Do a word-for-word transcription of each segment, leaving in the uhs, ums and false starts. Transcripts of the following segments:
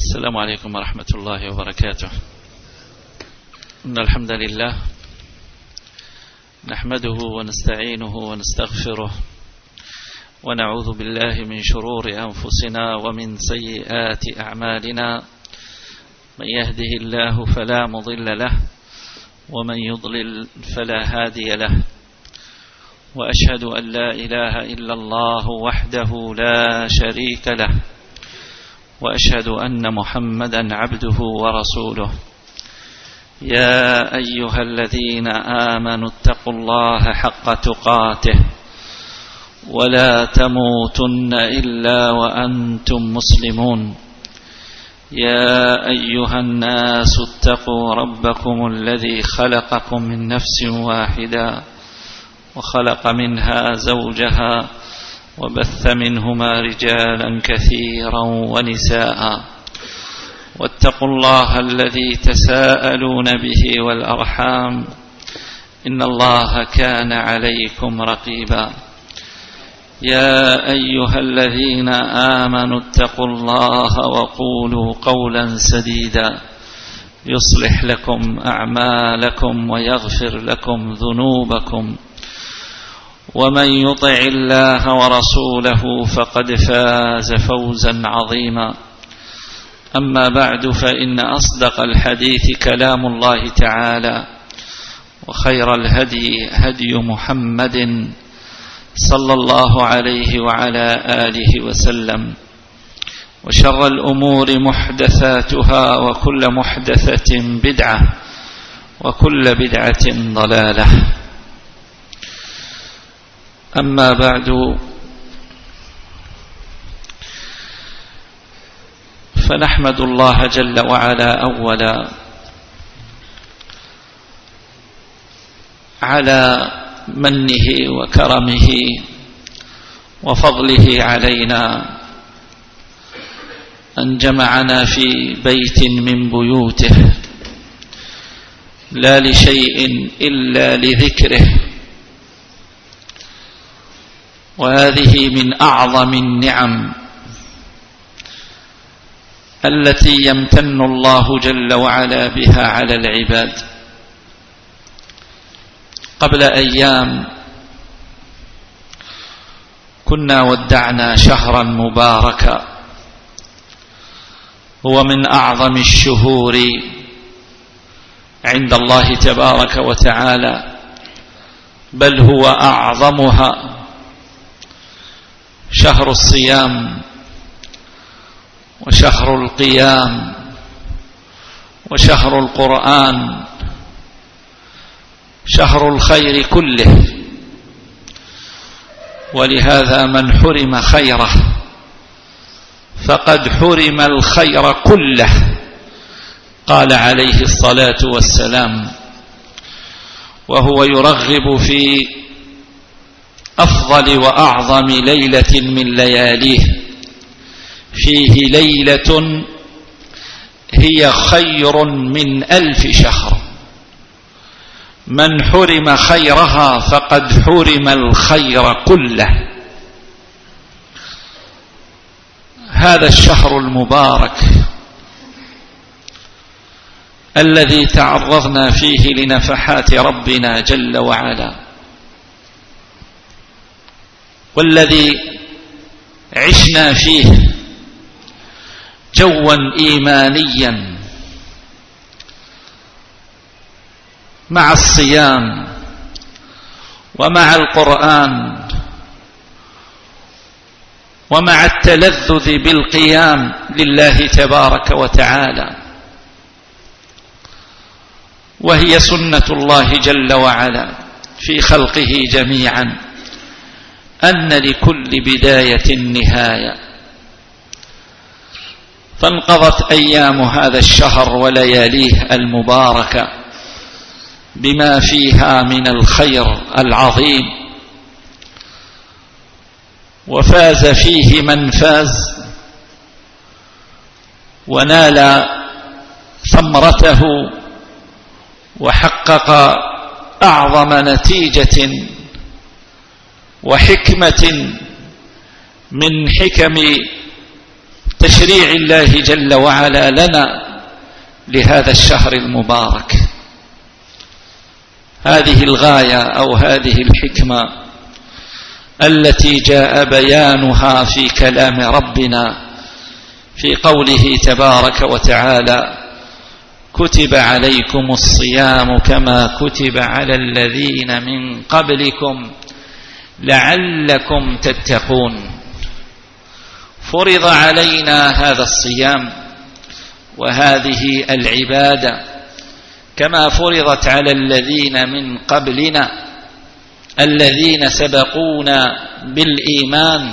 السلام عليكم ورحمة الله وبركاته. إن الحمد لله نحمده ونستعينه ونستغفره ونعوذ بالله من شرور أنفسنا ومن سيئات أعمالنا. من يهده الله فلا مضل له ومن يضلل فلا هادي له، وأشهد أن لا إله إلا الله وحده لا شريك له، وأشهد أن محمدا عبده ورسوله. يا أيها الذين آمنوا اتقوا الله حق تقاته ولا تموتن إلا وأنتم مسلمون. يا أيها الناس اتقوا ربكم الذي خلقكم من نفس واحدة وخلق منها زوجها وبث منهما رجالا كثيرا ونساء، واتقوا الله الذي تساءلون به والأرحام إن الله كان عليكم رقيبا. يا أيها الذين آمنوا اتقوا الله وقولوا قولا سديدا يصلح لكم أعمالكم ويغفر لكم ذنوبكم، ومن يطع الله ورسوله فقد فاز فوزا عظيما. أما بعد، فإن أصدق الحديث كلام الله تعالى، وخير الهدي هدي محمد صلى الله عليه وعلى آله وسلم، وشر الأمور محدثاتها، وكل محدثة بدعة، وكل بدعة ضلالة. أما بعد، فنحمد الله جل وعلا أولا على منه وكرمه وفضله علينا أن جمعنا في بيت من بيوته، لا لشيء إلا لذكره، وهذه من أعظم النعم التي يمتن الله جل وعلا بها على العباد. قبل أيام كنا ودعنا شهرا مباركا، هو من أعظم الشهور عند الله تبارك وتعالى، بل هو أعظمها، شهر الصيام وشهر القيام وشهر القرآن، شهر الخير كله. ولهذا من حرم خيره فقد حرم الخير كله، قال عليه الصلاة والسلام، وهو يرغب في أفضل وأعظم ليلة من لياليه، فيه ليلة هي خير من ألف شهر. من حرم خيرها فقد حرم الخير كله. هذا الشهر المبارك الذي تعرضنا فيه لنفحات ربنا جل وعلا، والذي عشنا فيه جوا إيمانيا مع الصيام ومع القرآن ومع التلذذ بالقيام لله تبارك وتعالى. وهي سنة الله جل وعلا في خلقه جميعا أن لكل بداية نهاية. فانقضت أيام هذا الشهر ولياليه المباركة بما فيها من الخير العظيم، وفاز فيه من فاز ونال ثمرته وحقق أعظم نتيجة وحكمة من حكم تشريع الله جل وعلا لنا لهذا الشهر المبارك. هذه الغاية أو هذه الحكمة التي جاء بيانها في كلام ربنا في قوله تبارك وتعالى: كتب عليكم الصيام كما كتب على الذين من قبلكم لعلكم تتقون. فرض علينا هذا الصيام وهذه العبادة كما فرضت على الذين من قبلنا الذين سبقونا بالإيمان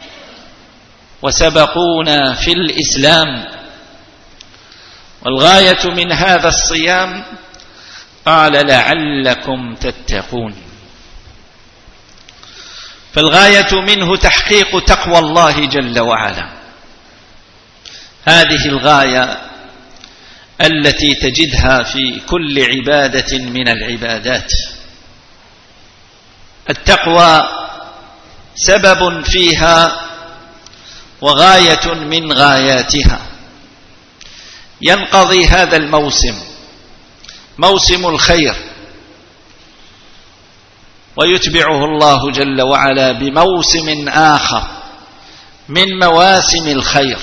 وسبقونا في الإسلام. والغاية من هذا الصيام قال: لعلكم تتقون. فالغاية منه تحقيق تقوى الله جل وعلا. هذه الغاية التي تجدها في كل عبادة من العبادات. التقوى سبب فيها وغاية من غاياتها. ينقضي هذا الموسم، موسم الخير، ويتبعه الله جل وعلا بموسم آخر من مواسم الخير،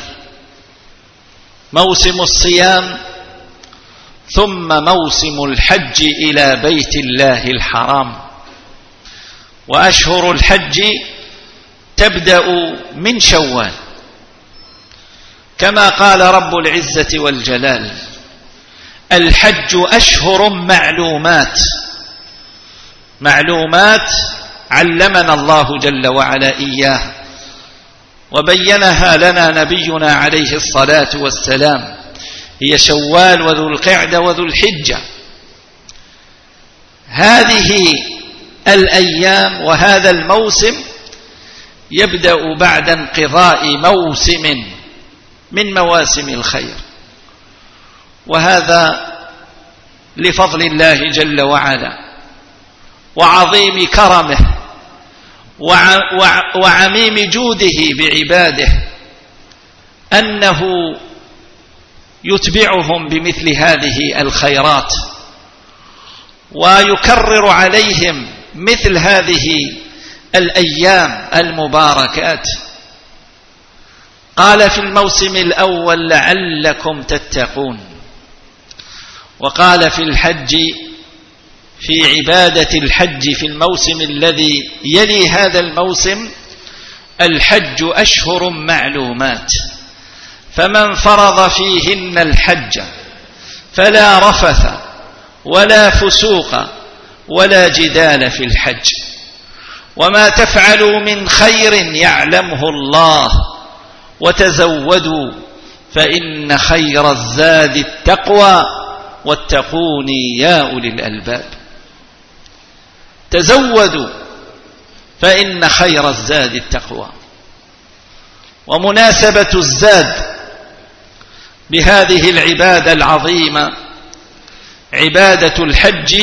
موسم الصيام، ثم موسم الحج إلى بيت الله الحرام. وأشهر الحج تبدأ من شوال، كما قال رب العزة والجلال: الحج أشهر معلومات. معلومات علمنا الله جل وعلا إياها وبينها لنا نبينا عليه الصلاة والسلام، هي شوال وذو القعدة وذو الحجة. هذه الأيام وهذا الموسم يبدأ بعد انقضاء موسم من مواسم الخير، وهذا لفضل الله جل وعلا وعظيم كرمه وعميم جوده بعباده، أنه يتبعهم بمثل هذه الخيرات ويكرر عليهم مثل هذه الأيام المباركات. قال في الموسم الأول: لعلكم تتقون. وقال في الحج، في عبادة الحج في الموسم الذي يلي هذا الموسم: الحج أشهر معلومات، فمن فرض فيهن الحج فلا رفث ولا فسوق ولا جدال في الحج، وما تفعلوا من خير يعلمه الله، وتزودوا فإن خير الزاد التقوى واتقوني يا أولي الألباب. تزودوا فإن خير الزاد التقوى. ومناسبة الزاد بهذه العبادة العظيمة عبادة الحج،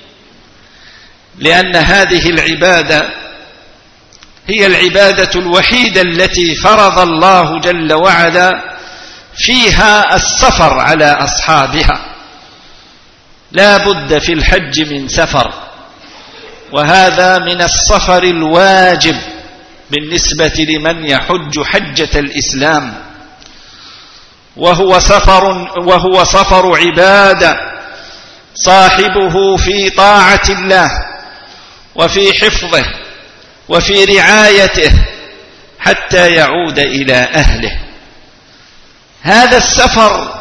لأن هذه العبادة هي العبادة الوحيدة التي فرض الله جل وعلا فيها السفر على أصحابها. لا بد في الحج من سفر، وهذا من السفر الواجب بالنسبة لمن يحج حجة الإسلام، وهو سفر وهو سفر عبادة صاحبه في طاعة الله وفي حفظه وفي رعايته حتى يعود إلى أهله. هذا السفر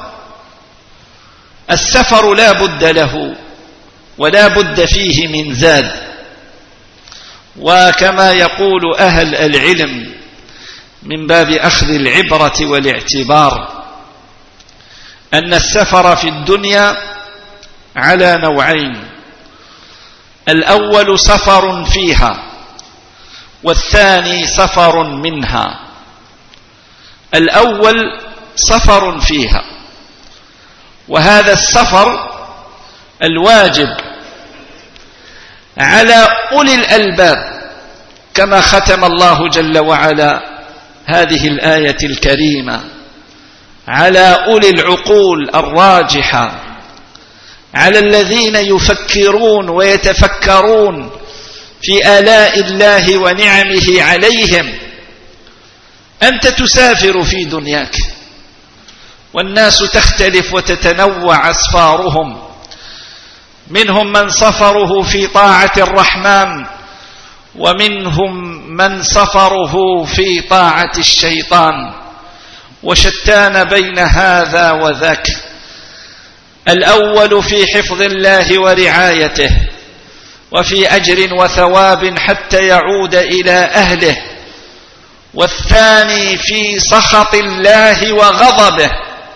السفر لا بد له ولا بد فيه من زاد. وكما يقول أهل العلم من باب أخذ العبرة والاعتبار، أن السفر في الدنيا على نوعين: الأول سفر فيها، والثاني سفر منها. الأول سفر فيها، وهذا السفر الواجب على أولي الألباب، كما ختم الله جل وعلا هذه الآية الكريمة على أولي العقول الراجحة، على الذين يفكرون ويتفكرون في آلاء الله ونعمه عليهم. أنت تسافر في دنياك، والناس تختلف وتتنوع أسفارهم، منهم من سفره في طاعة الرحمن، ومنهم من سفره في طاعة الشيطان، وشتان بين هذا وذاك. الأول في حفظ الله ورعايته وفي أجر وثواب حتى يعود إلى أهله، والثاني في سخط الله وغضبه.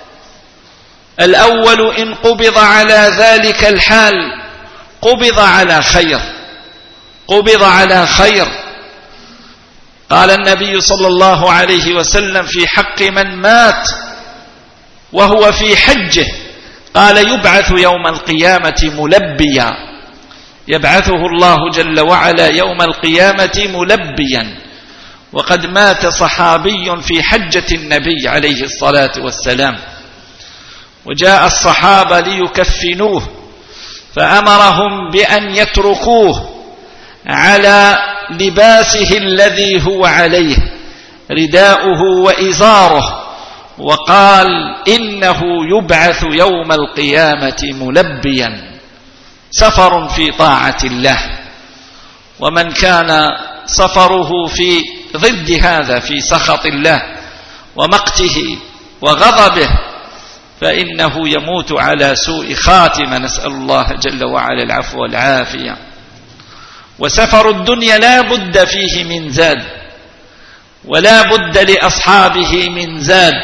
الأول إن قبض على ذلك الحال قبض على خير، قبض على خير. قال النبي صلى الله عليه وسلم في حق من مات وهو في حجه، قال يبعث يوم القيامة ملبيا، يبعثه الله جل وعلا يوم القيامة ملبيا. وقد مات صحابي في حجة النبي عليه الصلاة والسلام، وجاء الصحابة ليكفنوه، فأمرهم بأن يتركوه على لباسه الذي هو عليه، رداؤه وإزاره، وقال إنه يبعث يوم القيامة ملبيا، سفر في طاعة الله. ومن كان سفره في ضد هذا، في سخط الله ومقته وغضبه، فإنه يموت على سوء خاتمة، نسأل الله جل وعلا العفو والعافية. وسفر الدنيا لا بد فيه من زاد، ولا بد لأصحابه من زاد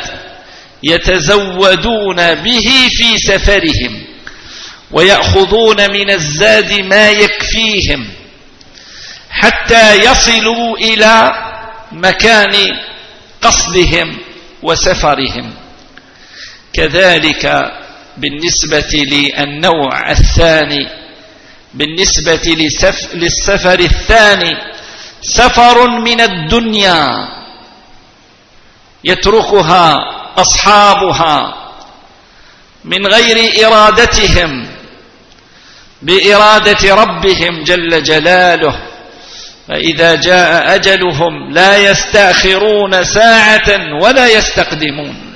يتزودون به في سفرهم، ويأخذون من الزاد ما يكفيهم حتى يصلوا إلى مكان قصدهم وسفرهم. كذلك بالنسبة للنوع الثاني، بالنسبة للسفر الثاني، سفر من الدنيا يتركها أصحابها من غير إرادتهم، بإرادة ربهم جل جلاله. فإذا جاء أجلهم لا يستأخرون ساعة ولا يستقدمون.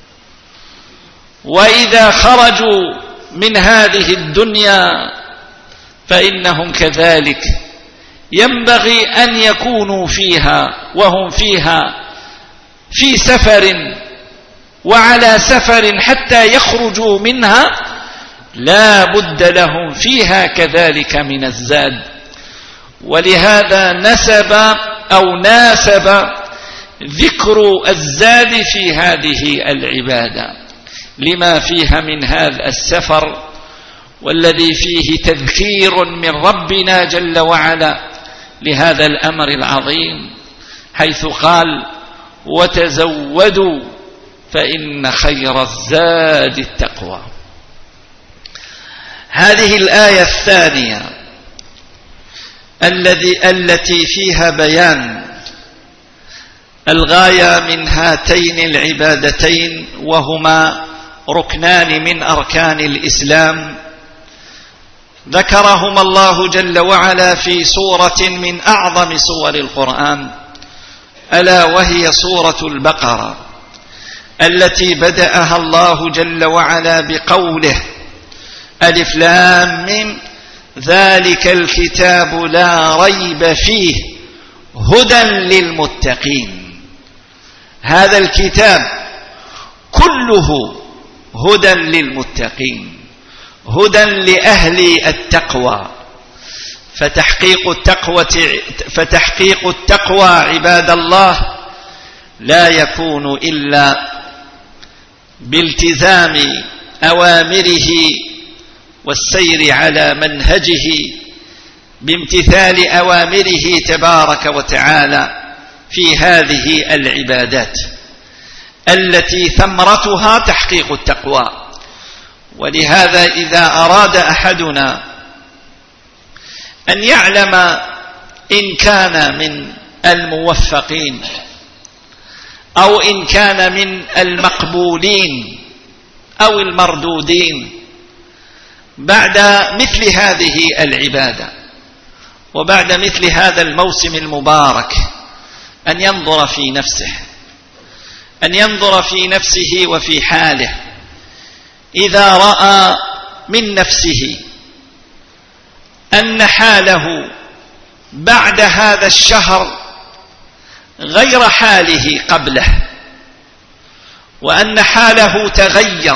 وإذا خرجوا من هذه الدنيا فإنهم كذلك ينبغي أن يكونوا فيها، وهم فيها في سفر وعلى سفر حتى يخرجوا منها، لا بد لهم فيها كذلك من الزاد. ولهذا نسب أو ناسب ذكر الزاد في هذه العبادة لما فيها من هذا السفر، والذي فيه تذكير من ربنا جل وعلا لهذا الأمر العظيم، حيث قال وتزودوا فإن خير الزاد التقوى. هذه الآية الثانية الذي التي فيها بيان الغاية من هاتين العبادتين، وهما ركنان من أركان الإسلام، ذكرهما الله جل وعلا في سورة من أعظم سور القرآن، ألا وهي سورة البقرة، التي بدأها الله جل وعلا بقوله ألف لام ميم ذلك الكتاب لا ريب فيه هدى للمتقين. هذا الكتاب كله هدى للمتقين، هدى لأهل التقوى. فتحقيق التقوى فتحقيق التقوى عباد الله لا يكون إلا بالتزام أوامره والسير على منهجه، بامتثال أوامره تبارك وتعالى في هذه العبادات التي ثمرتها تحقيق التقوى. ولهذا إذا أراد أحدنا أن يعلم إن كان من الموفقين أو إن كان من المقبولين أو المردودين بعد مثل هذه العبادة وبعد مثل هذا الموسم المبارك أن ينظر في نفسه أن ينظر في نفسه وفي حاله. إذا رأى من نفسه أن حاله بعد هذا الشهر غير حاله قبله، وأن حاله تغير،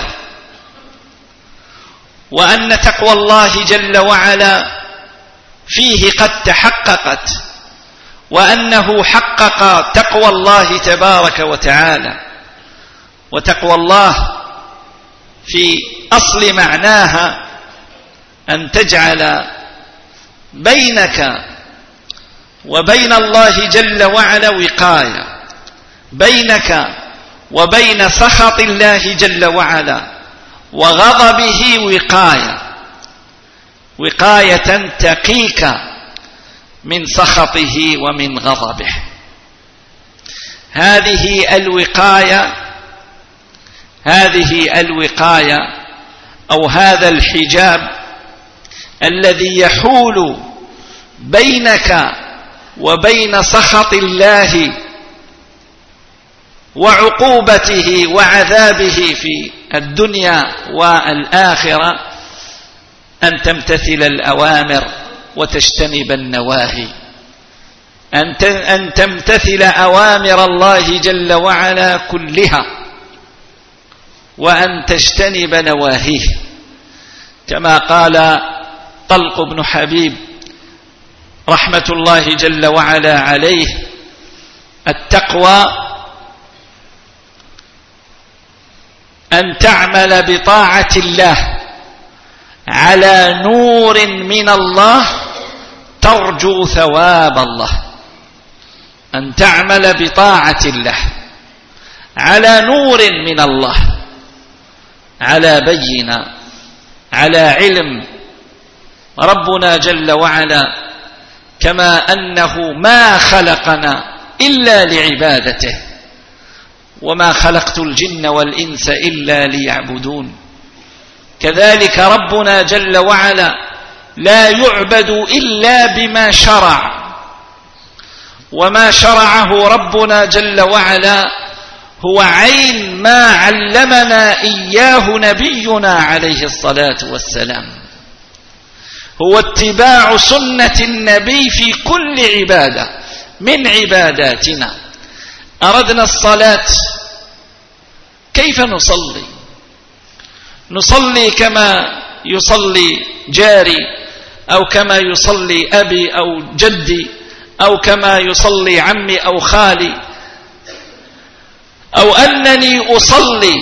وأن تقوى الله جل وعلا فيه قد تحققت، وأنه حقق تقوى الله تبارك وتعالى. وتقوى الله في أصل معناها أن تجعل بينك وبين الله جل وعلا وقاية، بينك وبين سخط الله جل وعلا وغضبه وقاية، وقاية تقيك من سخطه ومن غضبه. هذه الوقاية هذه الوقاية أو هذا الحجاب الذي يحول بينك وبين سخط الله وعقوبته وعذابه في الدنيا والآخرة أن تمتثل الأوامر وتجتنب النواهي، أن تمتثل أوامر الله جل وعلا كلها وأن تجتنب نواهيه، كما قال طلق بن حبيب رحمة الله جل وعلا عليه: التقوى أن تعمل بطاعة الله على نور من الله ترجو ثواب الله. أن تعمل بطاعة الله على نور من الله، على بينة، على علم. ربنا جل وعلا كما أنه ما خلقنا إلا لعبادته، وما خلقت الجن والإنس إلا ليعبدون، كذلك ربنا جل وعلا لا يعبد إلا بما شرع، وما شرعه ربنا جل وعلا هو عين ما علمنا إياه نبينا عليه الصلاة والسلام، هو اتباع سنة النبي في كل عبادة من عباداتنا. أردنا الصلاة، كيف نصلي؟ نصلي كما يصلي جاري، أو كما يصلي أبي أو جدي، أو كما يصلي عمي أو خالي، أو أنني أصلي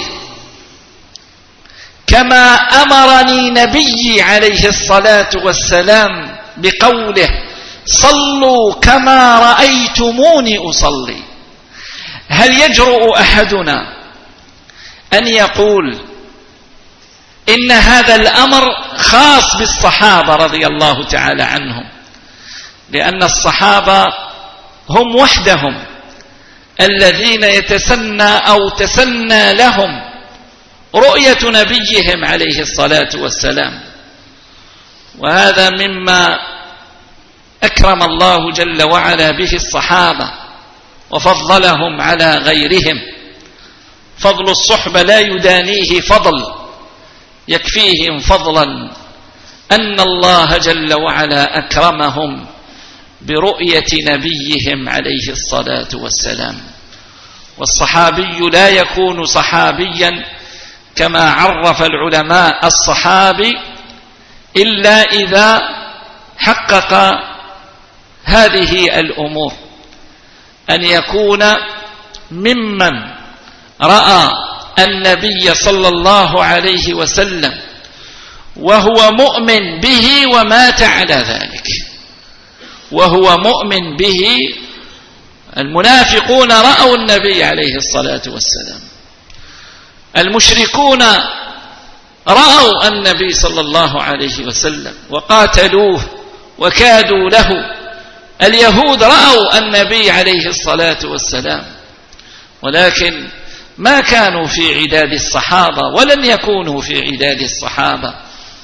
كما أمرني نبي عليه الصلاة والسلام بقوله: صلوا كما رأيتموني أصلي. هل يجرؤ أحدنا أن يقول إن هذا الأمر خاص بالصحابة رضي الله تعالى عنهم؟ لأن الصحابة هم وحدهم الذين يتسنى أو تسنى لهم رؤية نبيهم عليه الصلاة والسلام، وهذا مما أكرم الله جل وعلا به الصحابة وفضلهم على غيرهم. فضل الصحبة لا يدانيه فضل، يكفيهم فضلا أن الله جل وعلا أكرمهم برؤية نبيهم عليه الصلاة والسلام. والصحابي لا يكون صحابيا كما عرف العلماء الصحابي إلا إذا حقق هذه الأمور: أن يكون ممن رأى النبي صلى الله عليه وسلم وهو مؤمن به ومات على ذلك، وهو مؤمن به. المنافقون رأوا النبي عليه الصلاة والسلام، المشركون رأوا النبي صلى الله عليه وسلم وقاتلوه وكادوا له، اليهود رأوا النبي عليه الصلاة والسلام ولكن ما كانوا في عداد الصحابة ولن يكونوا في عداد الصحابة.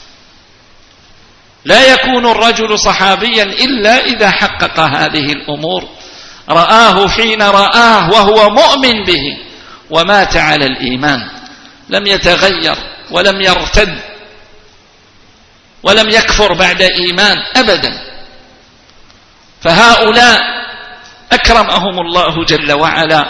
لا يكون الرجل صحابيا إلا إذا حقق هذه الأمور، رآه حين رآه وهو مؤمن به ومات على الإيمان، لم يتغير ولم يرتد ولم يكفر بعد إيمان أبدا. فهؤلاء أكرمهم الله جل وعلا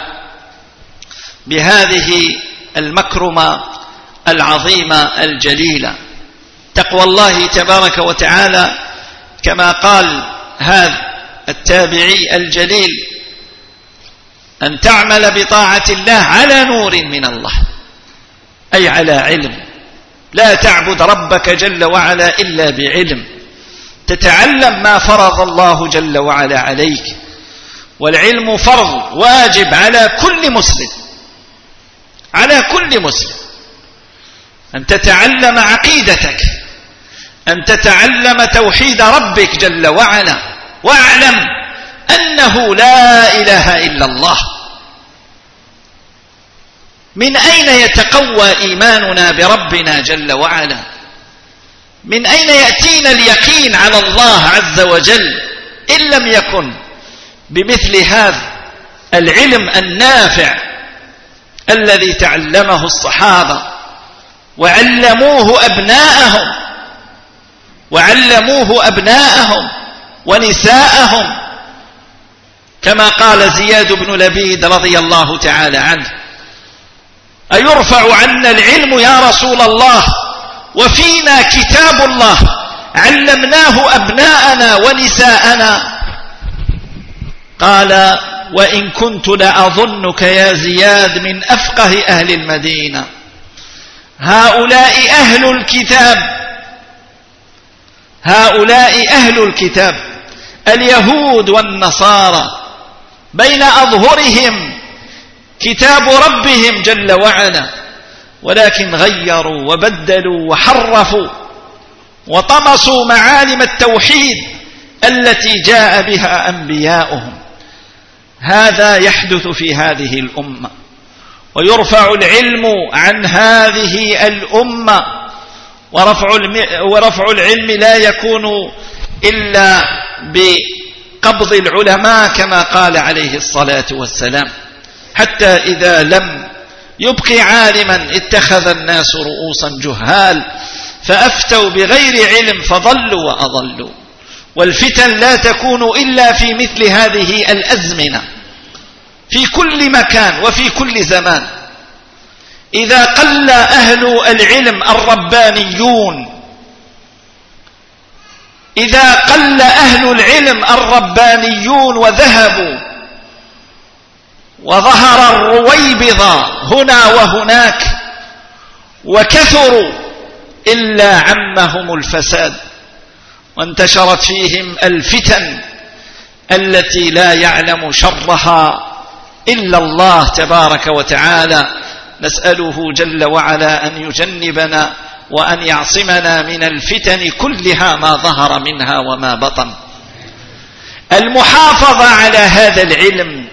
بهذه المكرمة العظيمة الجليلة، تقوى الله تبارك وتعالى، كما قال هذا التابعي الجليل: أن تعمل بطاعة الله على نور من الله، أي على علم، لا تعبد ربك جل وعلا إلا بعلم، تتعلم ما فرض الله جل وعلا عليك، والعلم فرض واجب على كل مسلم، على كل مسلم، أن تتعلم عقيدتك، أن تتعلم توحيد ربك جل وعلا، واعلم أنه لا إله إلا الله. من أين يتقوى إيماننا بربنا جل وعلا؟ من أين يأتينا اليقين على الله عز وجل إن لم يكن بمثل هذا العلم النافع الذي تعلمه الصحابة وعلموه أبناءهم وعلموه أبناءهم ونساءهم، كما قال زياد بن لبيد رضي الله تعالى عنه: أيرفع عنا العلم يا رسول الله وفينا كتاب الله علمناه أبناءنا ونساءنا؟ قال: وإن كنت لأظنك يا زياد من أفقه أهل المدينة. هؤلاء أهل الكتاب، هؤلاء أهل الكتاب اليهود والنصارى، بين أظهرهم كتاب ربهم جل وعلا، ولكن غيروا وبدلوا وحرفوا وطمسوا معالم التوحيد التي جاء بها أنبياؤهم. هذا يحدث في هذه الأمة، ويرفع العلم عن هذه الأمة، ورفع العلم لا يكون إلا بقبض العلماء كما قال عليه الصلاة والسلام: حتى إذا لم يبقي عالما اتخذ الناس رؤوسا جهال فأفتوا بغير علم فضلوا وأضلوا. والفتن لا تكون إلا في مثل هذه الأزمنة، في كل مكان وفي كل زمان. إذا قل أهل العلم الربانيون، إذا قل أهل العلم الربانيون وذهبوا وظهر الرويبضة هنا وهناك وكثروا، إلا عمهم الفساد وانتشرت فيهم الفتن التي لا يعلم شرها إلا الله تبارك وتعالى. نسأله جل وعلا أن يجنبنا وأن يعصمنا من الفتن كلها ما ظهر منها وما بطن. المحافظة على هذا العلم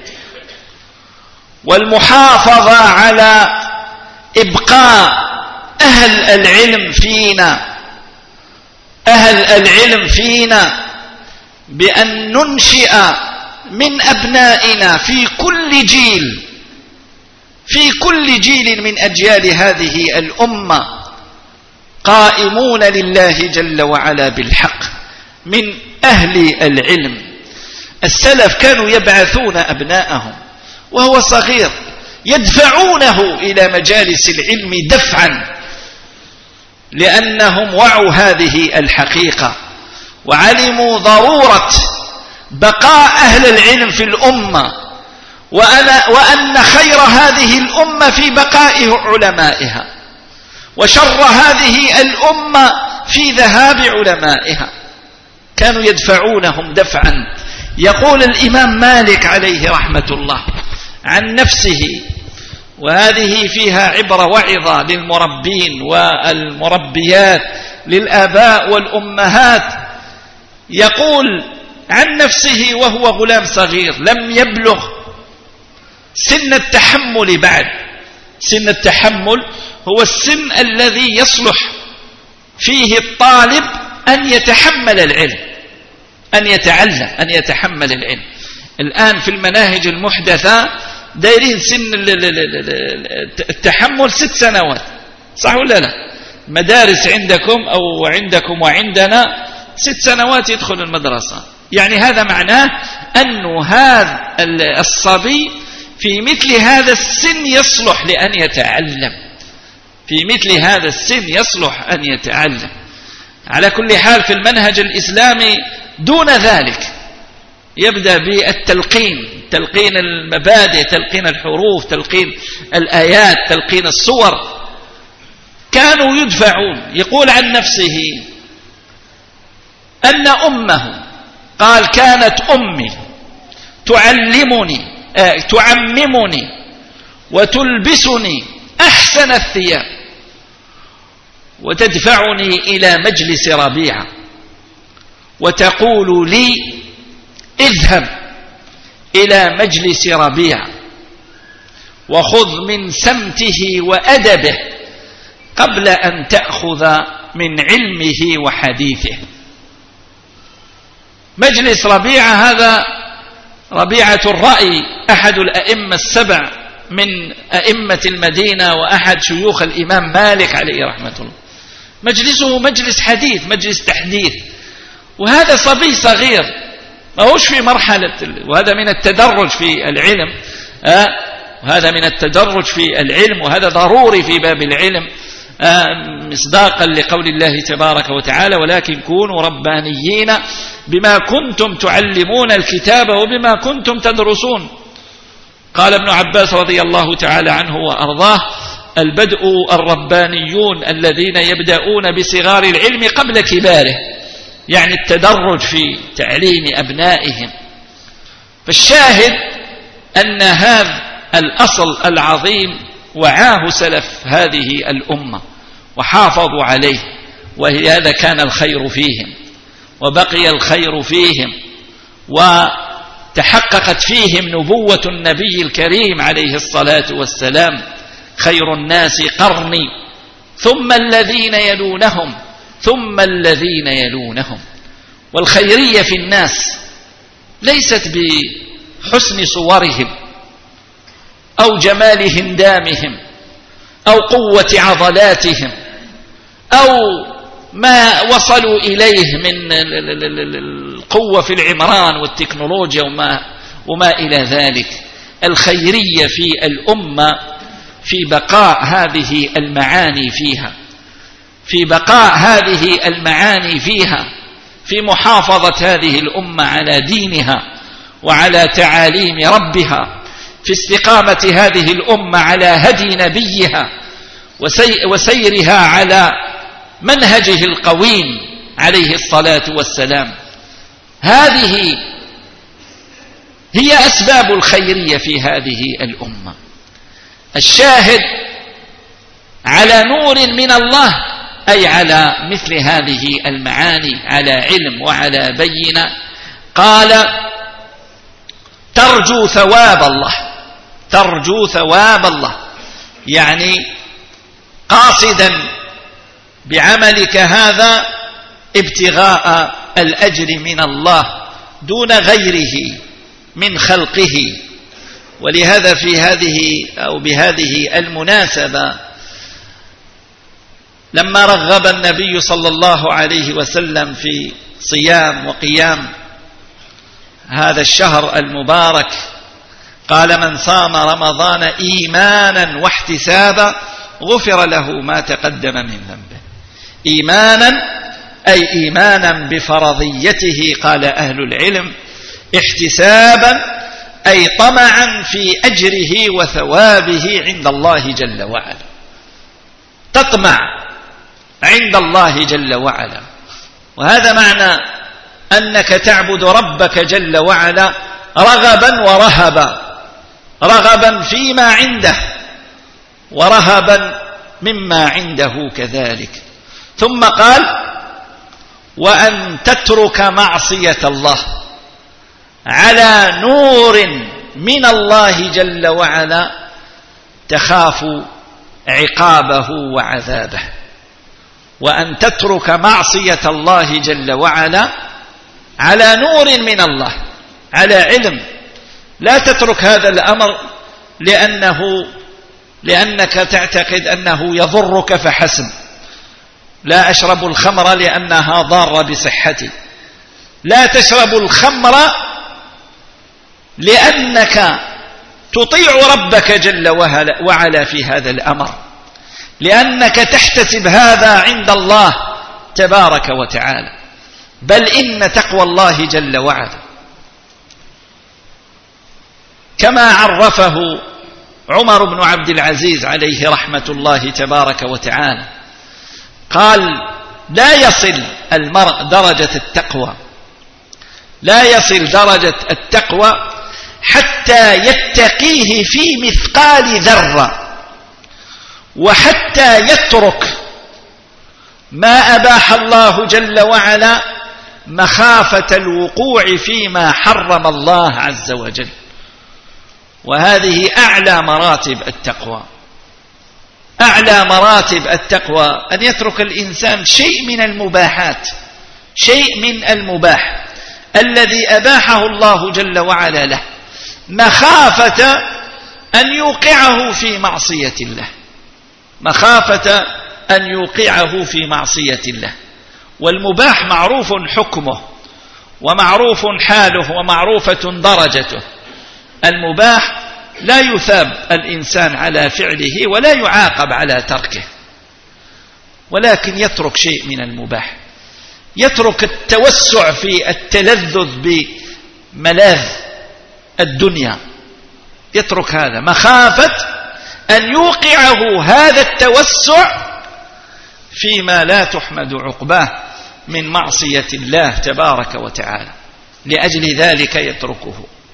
والمحافظة على إبقاء أهل العلم فينا، أهل العلم فينا بأن ننشئ من أبنائنا في كل جيل، في كل جيل من أجيال هذه الأمة قائمون لله جل وعلا بالحق من أهل العلم. السلف كانوا يبعثون أبناءهم وهو صغير، يدفعونه إلى مجالس العلم دفعا، لأنهم وعوا هذه الحقيقة وعلموا ضرورة بقاء أهل العلم في الأمة، وأن خير هذه الأمة في بقاء علمائها، وشر هذه الأمة في ذهاب علمائها. كانوا يدفعونهم دفعا. يقول الإمام مالك عليه رحمة الله عن نفسه، وهذه فيها عبرة وعظة للمربين والمربيات، للآباء والأمهات. يقول عن نفسه وهو غلام صغير لم يبلغ سن التحمل بعد. سن التحمل هو السن الذي يصلح فيه الطالب أن يتحمل العلم، أن يتعلم، أن يتحمل العلم. الآن في المناهج المحدثة دايرين سن التحمل ست سنوات، صح ولا لا؟ مدارس عندكم أو عندكم وعندنا ست سنوات يدخل المدرسة. يعني هذا معناه أن هذا الصبي في مثل هذا السن يصلح لأن يتعلم، في مثل هذا السن يصلح أن يتعلم. على كل حال في المنهج الإسلامي دون ذلك يبدأ بالتلقين، تلقين المبادئ، تلقين الحروف، تلقين الآيات، تلقين الصور. كانوا يدفعون. يقول عن نفسه أن أمه قال كانت أمي تعلمني آه تعممني وتلبسني أحسن الثياب وتدفعني إلى مجلس ربيعة وتقول لي اذهب إلى مجلس ربيعة وخذ من سمته وأدبه قبل أن تأخذ من علمه وحديثه. مجلس ربيعة هذا ربيعة الرأي، أحد الأئمة السبع من أئمة المدينة وأحد شيوخ الإمام مالك عليه رحمة الله. مجلسه مجلس حديث، مجلس تحديث. وهذا صبي صغير ما هوش في مرحلة، وهذا من التدرج في العلم، آه وهذا من التدرج في العلم، وهذا ضروري في باب العلم، آه مصداقا لقول الله تبارك وتعالى ولكن كونوا ربانيين بما كنتم تعلمون الكتاب وبما كنتم تدرسون. قال ابن عباس رضي الله تعالى عنه وأرضاه البدء الربانيون الذين يبدأون بصغار العلم قبل كباره، يعني التدرج في تعليم أبنائهم. فالشاهد أن هذا الأصل العظيم وعاه سلف هذه الأمة وحافظوا عليه، وهذا كان الخير فيهم وبقي الخير فيهم، وتحققت فيهم نبوة النبي الكريم عليه الصلاة والسلام خير الناس قرني ثم الذين يلونهم ثم الذين يلونهم. والخيرية في الناس ليست بحسن صورهم أو جمال هندامهم أو قوة عضلاتهم أو ما وصلوا إليه من القوة في العمران والتكنولوجيا وما, وما إلى ذلك. الخيرية في الأمة في بقاء هذه المعاني فيها، في بقاء هذه المعاني فيها، في محافظة هذه الأمة على دينها وعلى تعاليم ربها، في استقامة هذه الأمة على هدي نبيها وسيرها على منهجه القويم عليه الصلاة والسلام. هذه هي أسباب الخيرية في هذه الأمة. الشاهد على نور من الله، أي على مثل هذه المعاني، على علم وعلى بينة. قال ترجو ثواب الله، ترجو ثواب الله، يعني قاصدا بعملك هذا ابتغاء الأجر من الله دون غيره من خلقه. ولهذا في هذه أو بهذه المناسبة لما رغب النبي صلى الله عليه وسلم في صيام وقيام هذا الشهر المبارك قال من صام رمضان إيمانا واحتسابا غفر له ما تقدم من ذنبه. إيمانا أي إيمانا بفرضيته قال أهل العلم، احتسابا أي طمعا في أجره وثوابه عند الله جل وعلا، تطمع عند الله جل وعلا. وهذا معنى أنك تعبد ربك جل وعلا رغبا ورهبا، رغبا فيما عنده ورهبا مما عنده كذلك. ثم قال وأن تترك معصية الله على نور من الله جل وعلا تخاف عقابه وعذابه، وأن تترك معصية الله جل وعلا على نور من الله، على علم. لا تترك هذا الأمر لأنه لأنك تعتقد أنه يضرك فحسب. لا أشرب الخمر لأنها ضارة بصحتي. لا تشرب الخمر لأنك تطيع ربك جل وعلا في هذا الأمر، لأنك تحتسب هذا عند الله تبارك وتعالى. بل إن تقوى الله جل وعلا كما عرفه عمر بن عبد العزيز عليه رحمة الله تبارك وتعالى، قال: لا يصل المرء درجة التقوى لا يصل درجة التقوى حتى يتقيه في مثقال ذرة، وحتى يترك ما أباح الله جل وعلا مخافة الوقوع فيما حرم الله عز وجل. وهذه أعلى مراتب التقوى. أعلى مراتب التقوى أن يترك الإنسان شيء من المباحات، شيء من المباح الذي أباحه الله جل وعلا له، مخافة أن يوقعه في معصية الله، مخافة أن يوقعه في معصية الله. والمباح معروف حكمه، ومعروف حاله، ومعروفة درجته. المباح لا يثاب الإنسان على فعله ولا يعاقب على تركه، ولكن يترك شيء من المباح، يترك التوسع في التلذذ بملاذ الدنيا، يترك هذا مخافة أن يوقعه هذا التوسع فيما لا تحمد عقباه من معصية الله تبارك وتعالى. لأجل ذلك يتركه.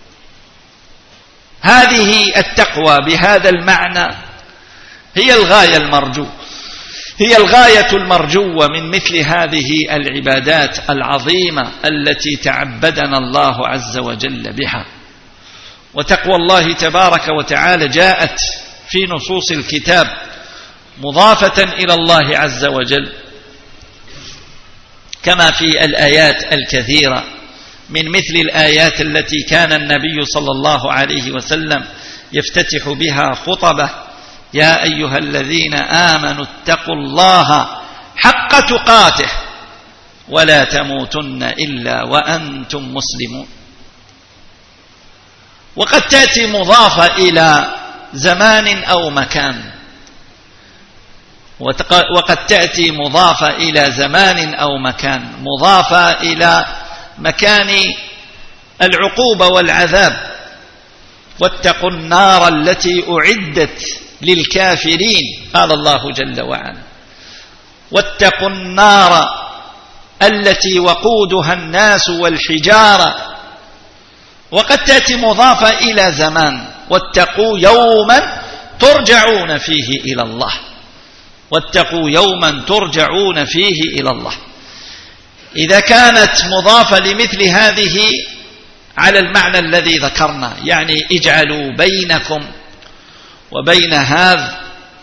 هذه التقوى بهذا المعنى هي الغاية المرجو هي الغاية المرجوة من مثل هذه العبادات العظيمة التي تعبدنا الله عز وجل بها. وتقوى الله تبارك وتعالى جاءت في نصوص الكتاب مضافة إلى الله عز وجل، كما في الآيات الكثيرة، من مثل الآيات التي كان النبي صلى الله عليه وسلم يفتتح بها خطبه: يا أيها الذين آمنوا اتقوا الله حق تقاته ولا تموتن إلا وأنتم مسلمون. وقد تأتي مضافة إلى زمان أو مكان، وقد تأتي مضافة إلى زمان أو مكان، مضافة إلى مكان العقوبة والعذاب. واتقوا النار التي أعدت للكافرين، قال الله جل وعلا: واتقوا النار التي وقودها الناس والحجارة. وقد تأتي مضافة إلى زمان: واتقوا يوما ترجعون فيه إلى الله، واتقوا يوما ترجعون فيه إلى الله. إذا كانت مضافة لمثل هذه على المعنى الذي ذكرنا، يعني اجعلوا بينكم وبين هذا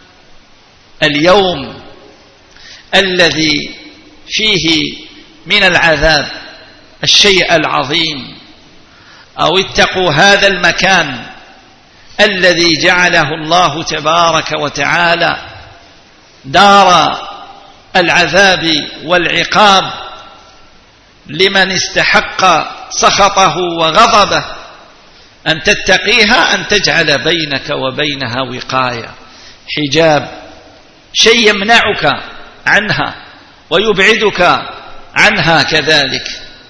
اليوم الذي فيه من العذاب الشيء العظيم، أو اتقوا هذا المكان الذي جعله الله تبارك وتعالى دار العذاب والعقاب لمن استحق سخطه وغضبه، أن تتقيها، أن تجعل بينك وبينها وقاية، حجاب، شيء يمنعك عنها ويبعدك عنها كذلك.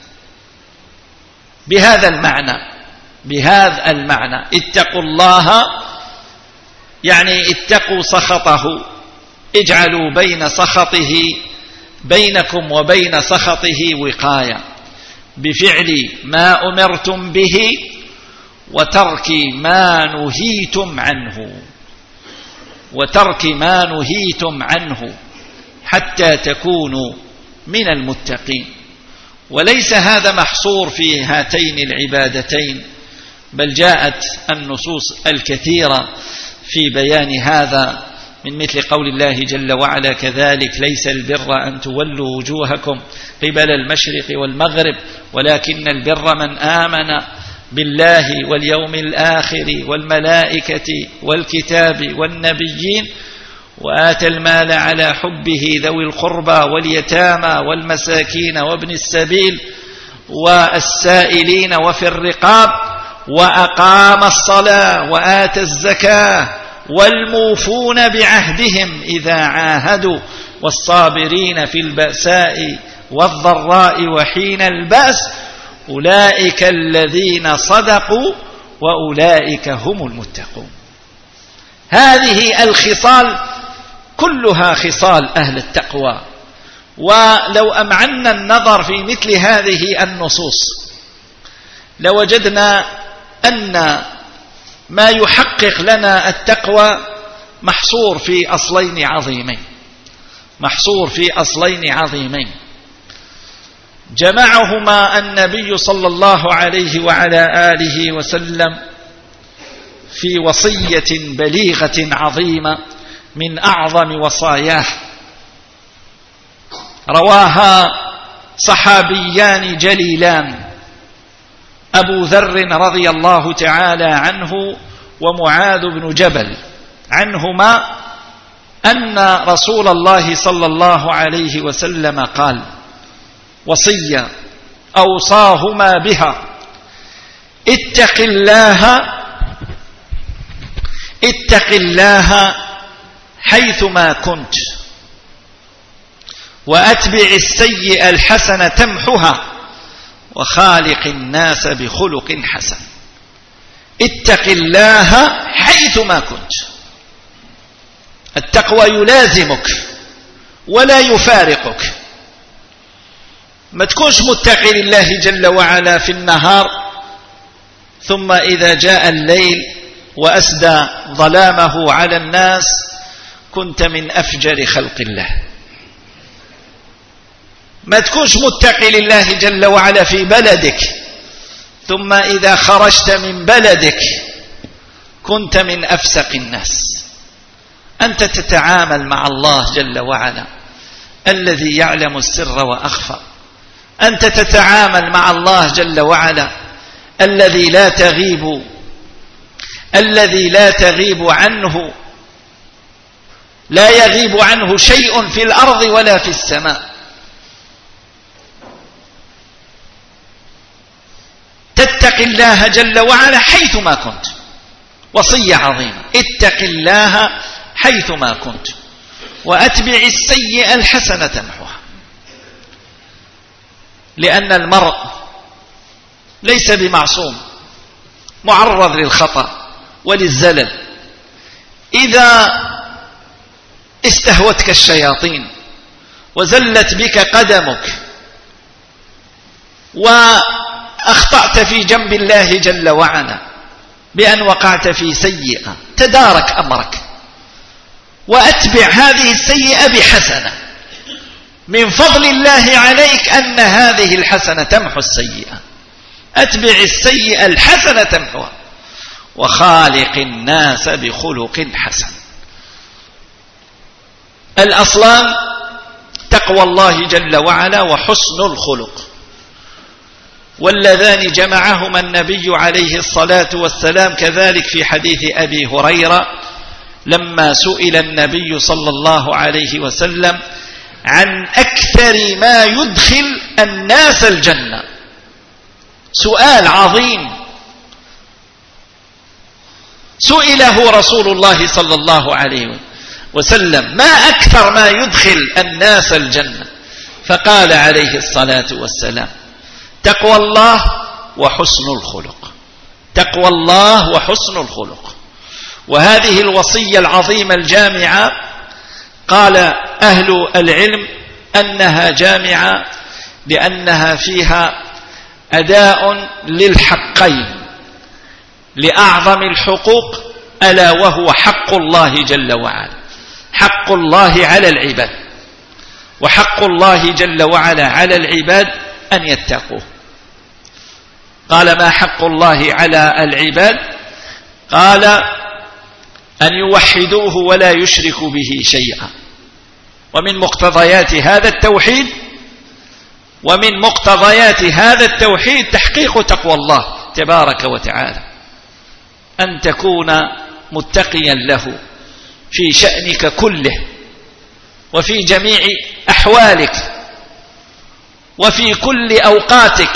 بهذا المعنى بهذا المعنى اتقوا الله، يعني اتقوا سخطه، اجعلوا بين سخطه بينكم وبين سخطه وقاية، بفعل ما أمرتم به وترك ما نهيتم عنه وترك ما نهيتم عنه حتى تكونوا من المتقين. وليس هذا محصور في هاتين العبادتين، بل جاءت النصوص الكثيرة في بيان هذا، من مثل قول الله جل وعلا: كذلك ليس البر أن تولوا وجوهكم قبل المشرق والمغرب ولكن البر من آمن بالله واليوم الآخر والملائكة والكتاب والنبيين وآتى المال على حبه ذوي القربى واليتامى والمساكين وابن السبيل والسائلين وفي الرقاب وأقام الصلاة وآتى الزكاة والموفون بعهدهم إذا عاهدوا والصابرين في البأساء والضراء وحين البأس أولئك الذين صدقوا وأولئك هم المتقون. هذه الخصال كلها خصال أهل التقوى. ولو أمعنا النظر في مثل هذه النصوص لوجدنا أن ما يحقق لنا التقوى محصور في أصلين عظيمين محصور في أصلين عظيمين جمعهما النبي صلى الله عليه وعلى آله وسلم في وصية بليغة عظيمة من أعظم وصاياه، رواها صحابيان جليلان، أبو ذر رضي الله تعالى عنه ومعاذ بن جبل عنهما أن رسول الله صلى الله عليه وسلم قال: وصية أوصاهما بها اتق الله اتق الله حيثما كنت وأتبع السيئة الحسنة تمحها وخالق الناس بخلق حسن. اتق الله حيثما كنت. التقوى يلازمك ولا يفارقك. ما تكونش متقي لله جل وعلا في النهار ثم إذا جاء الليل وأسدى ظلامه على الناس كنت من أفجر خلق الله. ما تكونش متقي لله جل وعلا في بلدك ثم إذا خرجت من بلدك كنت من أفسق الناس. أنت تتعامل مع الله جل وعلا الذي يعلم السر وأخفى. أنت تتعامل مع الله جل وعلا الذي لا تغيب الذي لا تغيب عنه لا يغيب عنه شيء في الأرض ولا في السماء. تتق الله جل وعلا حيثما كنت. وصية عظيمة: اتق الله حيثما كنت وأتبع السيئة الحسنة تمحوها. لأن المرء ليس بمعصوم، معرض للخطأ وللزلل. إذا استهوتك الشياطين وزلت بك قدمك وأخطأت في جنب الله جل وعلا بأن وقعت في سيئة، تدارك أمرك وأتبع هذه السيئة بحسنة. من فضل الله عليك أن هذه الحسنة تمحو السيئة. أتبع السيئة الحسنة تمحوها وخالق الناس بخلق حسن. الأصلان تقوى الله جل وعلا وحسن الخلق، واللذان جمعهما النبي عليه الصلاة والسلام كذلك في حديث أبي هريرة لما سئل النبي صلى الله عليه وسلم عن أكثر ما يدخل الناس الجنة. سؤال عظيم سئله رسول الله صلى الله عليه وسلم: ما أكثر ما يدخل الناس الجنة؟ فقال عليه الصلاة والسلام: تقوى الله وحسن الخلق. تقوى الله وحسن الخلق. وهذه الوصية العظيمة الجامعة قال أهل العلم أنها جامعة لأنها فيها أداء للحقين، لأعظم الحقوق، ألا وهو حق الله جل وعلا، حق الله على العباد. وحق الله جل وعلا على العباد أن يتقوه. قال ما حق الله على العباد؟ قال أن يوحدوه ولا يشركوا به شيئا. ومن مقتضيات هذا التوحيد ومن مقتضيات هذا التوحيد تحقيق تقوى الله تبارك وتعالى، أن تكون متقيا له في شأنك كله وفي جميع أحوالك وفي كل أوقاتك،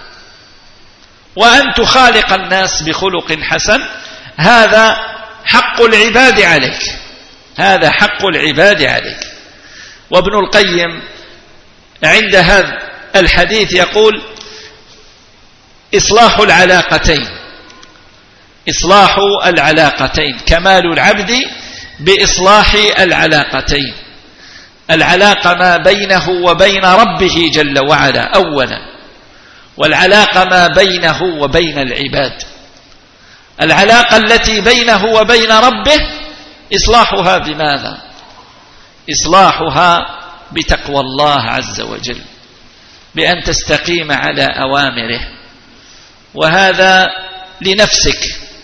وأن تخالق الناس بخلق حسن. هذا حق العباد عليك، هذا حق العباد عليك. وابن القيم عند هذا الحديث يقول إصلاح العلاقتين، إصلاح العلاقتين، كمال العبد بإصلاح العلاقتين، العلاقة ما بينه وبين ربه جل وعلا أولا، والعلاقة ما بينه وبين العباد. العلاقة التي بينه وبين ربه إصلاحها بماذا؟ إصلاحها بتقوى الله عز وجل، بأن تستقيم على أوامره، وهذا لنفسك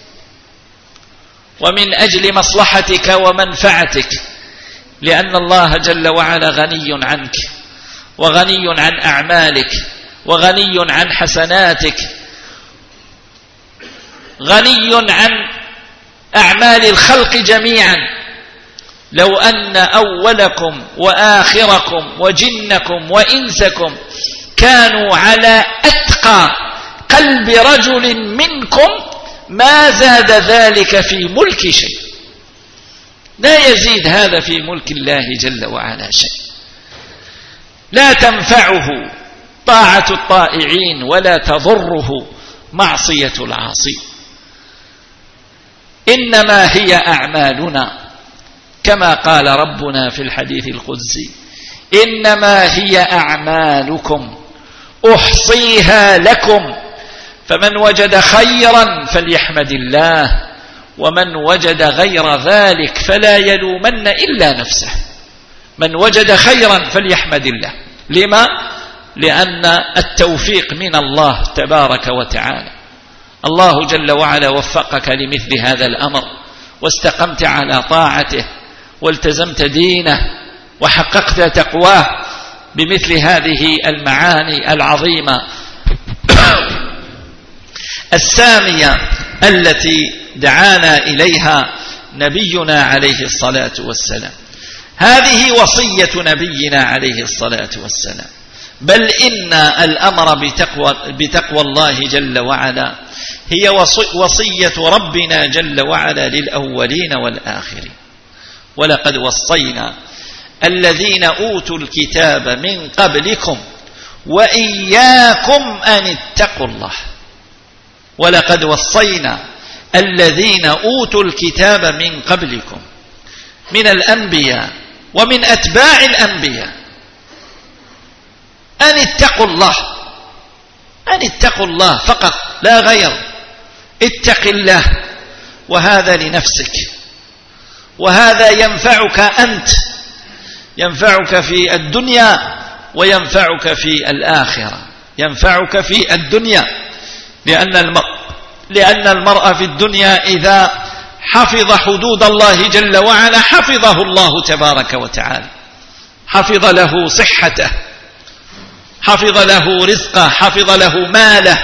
ومن أجل مصلحتك ومنفعتك، لأن الله جل وعلا غني عنك وغني عن أعمالك وغني عن حسناتك، غني عن أعمال الخلق جميعا. لو أن أولكم وآخركم وجنكم وإنسكم كانوا على أتقى قلب رجل منكم ما زاد ذلك في ملك شيء، لا يزيد هذا في ملك الله جل وعلا شيء. لا تنفعه طاعة الطائعين ولا تضره معصية العاصي. إنما هي أعمالنا، كما قال ربنا في الحديث القدسي إنما هي أعمالكم أحصيها لكم، فمن وجد خيرا فليحمد الله، ومن وجد غير ذلك فلا يلومن إلا نفسه. من وجد خيرا فليحمد الله. لما؟ لأن التوفيق من الله تبارك وتعالى. الله جل وعلا وفقك لمثل هذا الأمر، واستقمت على طاعته والتزمت دينه وحققت تقواه بمثل هذه المعاني العظيمة السامية التي دعانا إليها نبينا عليه الصلاة والسلام. هذه وصية نبينا عليه الصلاة والسلام. بل إن الأمر بتقوى, بتقوى الله جل وعلا هي وصية ربنا جل وعلا للأولين والآخرين. ولقد وصينا الذين أوتوا الكتاب من قبلكم وإياكم أن اتقوا الله. ولقد وصينا الذين أوتوا الكتاب من قبلكم من الأنبياء ومن أتباع الأنبياء أن اتقوا الله، أن اتقوا الله فقط لا غير. اتق الله، وهذا لنفسك، وهذا ينفعك أنت، ينفعك في الدنيا وينفعك في الآخرة. ينفعك في الدنيا لأن المرء لأن المرء في الدنيا إذا حفظ حدود الله جل وعلا حفظه الله تبارك وتعالى، حفظ له صحته، حفظ له رزقه، حفظ له ماله،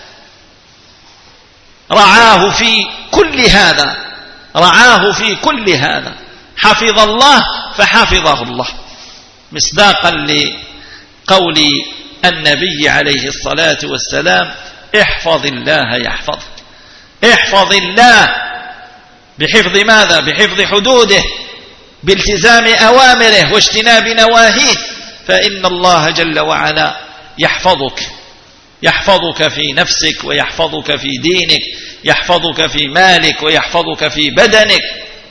رعاه في كل هذا، رعاه في كل هذا. حفظ الله فحفظه الله، مصداقا لقول النبي عليه الصلاة والسلام احفظ الله يحفظك. احفظ الله بحفظ ماذا؟ بحفظ حدوده، بالتزام أوامره واجتناب نواهيه، فإن الله جل وعلا يحفظك، يحفظك في نفسك ويحفظك في دينك، يحفظك في مالك ويحفظك في بدنك.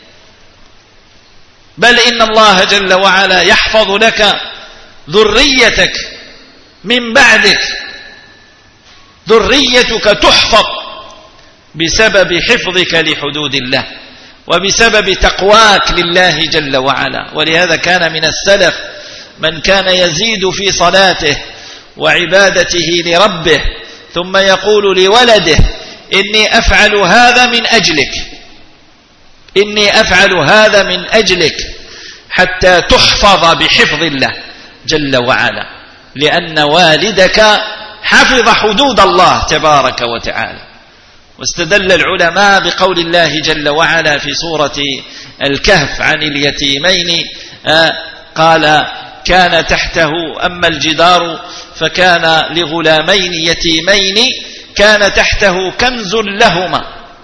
بل إن الله جل وعلا يحفظ لك ذريتك من بعدك، ذريتك تحفظ بسبب حفظك لحدود الله وبسبب تقواك لله جل وعلا. ولهذا كان من السلف من كان يزيد في صلاته وعبادته لربه ثم يقول لولده إني أفعل هذا من أجلك، إني أفعل هذا من أجلك، حتى تحفظ بحفظ الله جل وعلا، لأن والدك حفظ حدود الله تبارك وتعالى. واستدل العلماء بقول الله جل وعلا في سورة الكهف عن اليتيمين، قال كان تحته أما الجدار فكان لغلامين يتيمين كان تحته كنز لهما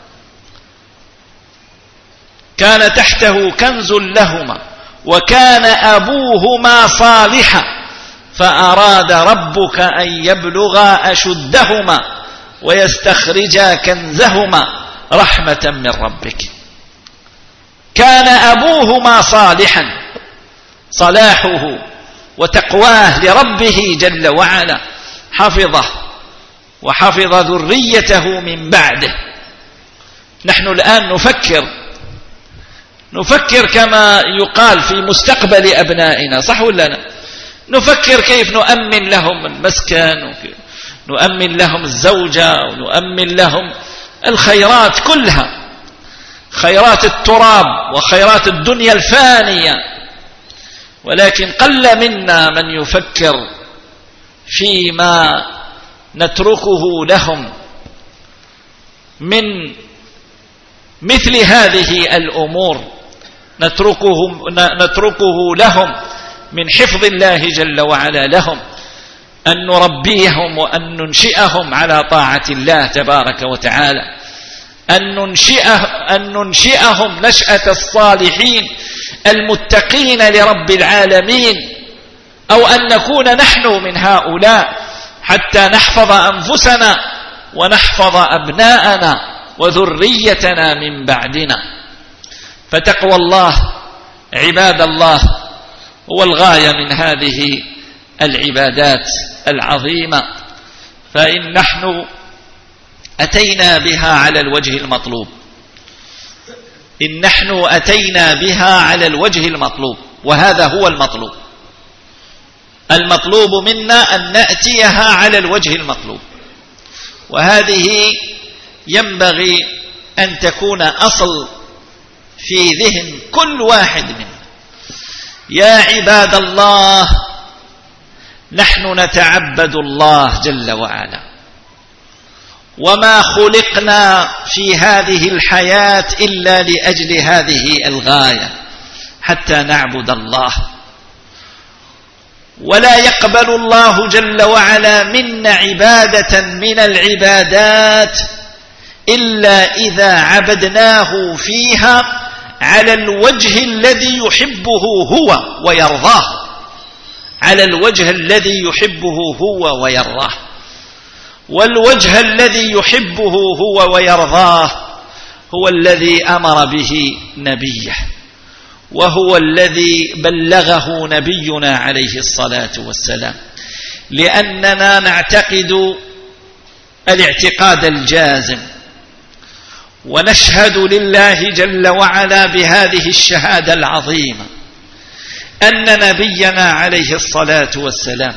كان تحته كنز لهما وكان أبوهما صالحا فأراد ربك أن يبلغا أشدهما ويستخرجا كنزهما رحمة من ربك. كان أبوهما صالحا، صلاحه وتقواه لربه جل وعلا حفظه وحفظ ذريته من بعده. نحن الآن نفكر نفكر كما يقال في مستقبل أبنائنا، صح ولا لا؟ نفكر كيف نؤمن لهم المسكن، نؤمن لهم الزوجة، ونؤمن لهم الخيرات كلها، خيرات التراب وخيرات الدنيا الفانية. ولكن قل منا من يفكر فيما نتركه لهم من مثل هذه الأمور، نتركه, نتركه لهم من حفظ الله جل وعلا لهم، أن نربيهم وأن ننشئهم على طاعة الله تبارك وتعالى، أن, ننشئه أن ننشئهم نشأة الصالحين المتقين لرب العالمين، أو أن نكون نحن من هؤلاء حتى نحفظ أنفسنا ونحفظ أبناءنا وذريتنا من بعدنا. فتقوى الله عباد الله هو الغاية من هذه العبادات العظيمة، فإن نحن أتينا بها على الوجه المطلوب إن نحن أتينا بها على الوجه المطلوب وهذا هو المطلوب. المطلوب منا أن نأتيها على الوجه المطلوب، وهذه ينبغي أن تكون أصل في ذهن كل واحد منا. يا عباد الله، نحن نتعبد الله جل وعلا، وما خلقنا في هذه الحياة إلا لأجل هذه الغاية، حتى نعبد الله. ولا يقبل الله جل وعلا منا عبادة من العبادات إلا إذا عبدناه فيها على الوجه الذي يحبه هو ويرضاه، على الوجه الذي يحبه هو ويرضاه. والوجه الذي يحبه هو ويرضاه هو الذي أمر به نبيه، وهو الذي بلغه نبينا عليه الصلاة والسلام، لأننا نعتقد الاعتقاد الجازم، ونشهد لله جل وعلا بهذه الشهادة العظيمة أن نبينا عليه الصلاة والسلام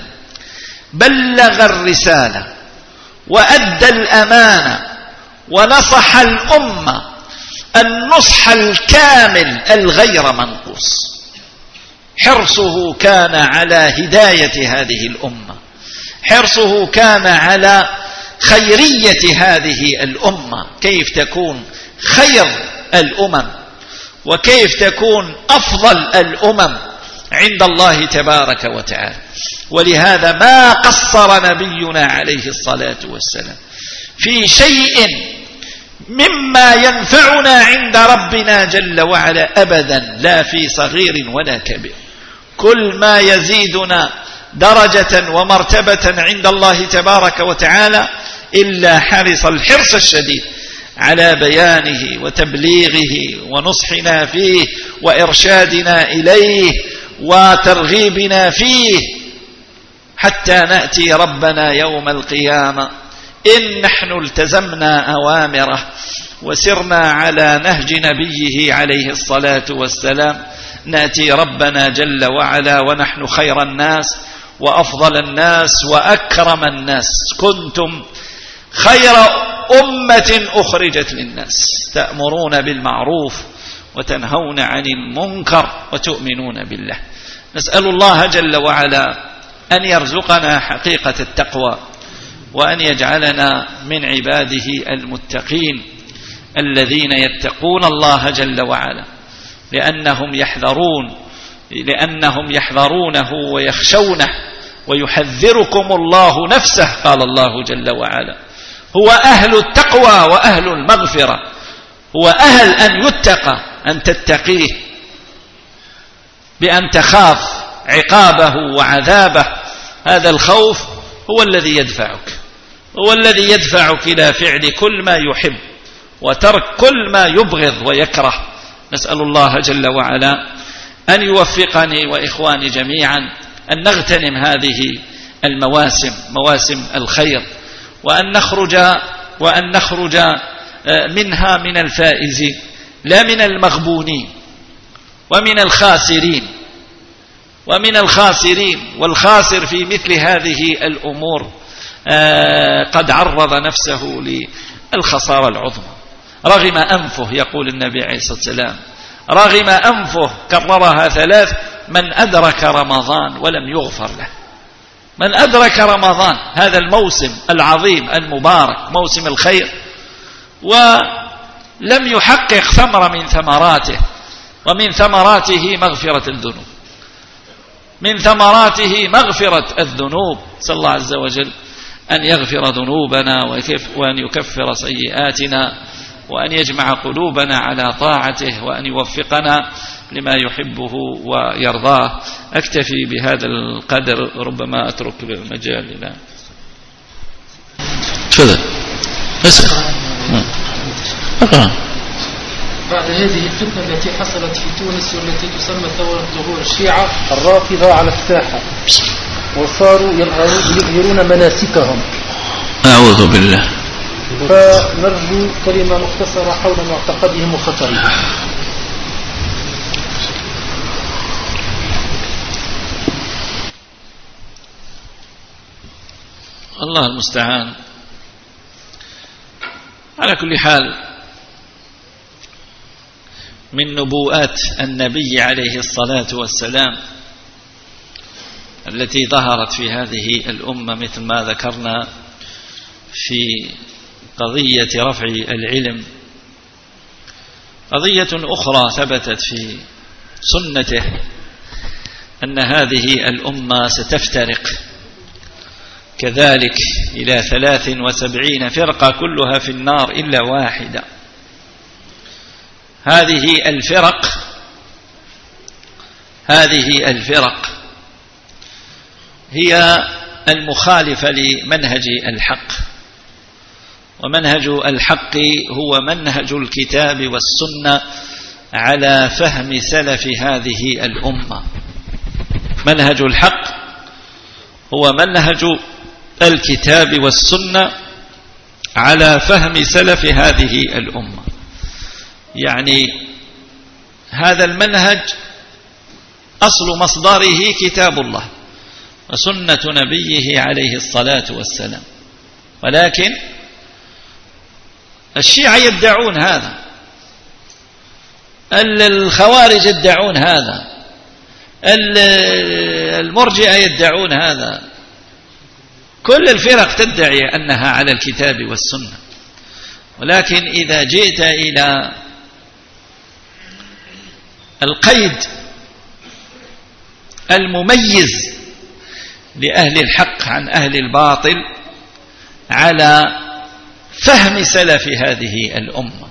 بلغ الرسالة وأدى الأمانة ونصح الأمة النصح الكامل الغير منقوص. حرصه كان على هداية هذه الأمة، حرصه كان على خيرية هذه الأمة، كيف تكون خير الأمم وكيف تكون أفضل الأمم عند الله تبارك وتعالى. ولهذا ما قصر نبينا عليه الصلاة والسلام في شيء مما ينفعنا عند ربنا جل وعلا أبدا، لا في صغير ولا كبير. كل ما يزيدنا درجة ومرتبة عند الله تبارك وتعالى إلا حرص الحرص الشديد على بيانه وتبليغه ونصحنا فيه وإرشادنا إليه وترغيبنا فيه، حتى نأتي ربنا يوم القيامة إن نحن التزمنا أوامره وسرنا على نهج نبيه عليه الصلاة والسلام، نأتي ربنا جل وعلا ونحن خير الناس وأفضل الناس وأكرم الناس. كنتم خير أمة أخرجت للناس تأمرون بالمعروف وتنهون عن المنكر وتؤمنون بالله. نسأل الله جل وعلا أن يرزقنا حقيقة التقوى، وأن يجعلنا من عباده المتقين الذين يتقون الله جل وعلا لأنهم يحذرون لأنهم يحذرونه ويخشونه، ويحذركم الله نفسه. قال الله جل وعلا: هو أهل التقوى وأهل المغفرة، هو أهل أن يتقى، أن تتقيه بأن تخاف عقابه وعذابه. هذا الخوف هو الذي يدفعك هو الذي يدفعك إلى فعل كل ما يحب وترك كل ما يبغض ويكره. نسأل الله جل وعلا أن يوفقني وإخواني جميعا أن نغتنم هذه المواسم، مواسم الخير، وأن نخرج وأن نخرج منها من الفائزين لا من المغبونين ومن الخاسرين ومن الخاسرين والخاسر في مثل هذه الأمور قد عرض نفسه للخسارة العظمى. رغم أنفه، يقول النبي عليه الصلاة والسلام، رغم أنفه، كررها ثلاث: من أدرك رمضان ولم يغفر له. من أدرك رمضان، هذا الموسم العظيم المبارك، موسم الخير، ولم يحقق ثمرة من ثمراته، ومن ثمراته مغفرة الذنوب من ثمراته مغفرة الذنوب. صلى الله عز وجل أن يغفر ذنوبنا وأن يكفر سيئاتنا، وأن يجمع قلوبنا على طاعته، وأن يوفقنا لما يحبه ويرضاه. أكتفي بهذا القدر، ربما أترك المجال إلى تفضل اسأل. بعد هذه الفتنة التي حصلت في تونس والتي تسمى ثورة ظهور الشيعة الرافضة على الساحة، وصاروا يظهرون مناسكهم، أعوذ بالله، فنرجو كلمة مختصرة حول معتقدهم وخطرهم. الله المستعان. على كل حال، من نبوءات النبي عليه الصلاة والسلام التي ظهرت في هذه الأمة، مثل ما ذكرنا في قضية رفع العلم، قضية أخرى ثبتت في سنته أن هذه الأمة ستفترق كذلك إلى ثلاث وسبعين فرقة كلها في النار إلا واحدة. هذه الفرق هذه الفرق هي المخالفة لمنهج الحق، ومنهج الحق هو منهج الكتاب والسنة على فهم سلف هذه الأمة. منهج الحق هو منهج الكتاب والسنة على فهم سلف هذه الأمة. يعني هذا المنهج أصل مصدره كتاب الله وسنة نبيه عليه الصلاة والسلام، ولكن الشيعة يدعون هذا، الخوارج يدعون هذا، المرجئة يدعون هذا، كل الفرق تدعي أنها على الكتاب والسنة. ولكن إذا جئت إلى القيد المميز لأهل الحق عن أهل الباطل على فهم سلف هذه الأمة،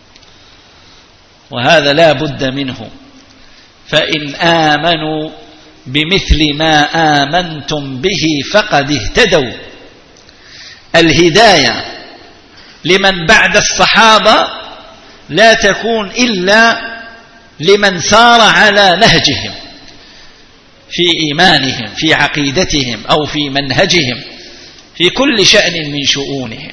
وهذا لا بد منه، فإن آمنوا بمثل ما آمنتم به فقد اهتدوا. الهداية لمن بعد الصحابة لا تكون إلا لمن سار على نهجهم في إيمانهم، في عقيدتهم، أو في منهجهم، في كل شأن من شؤونهم.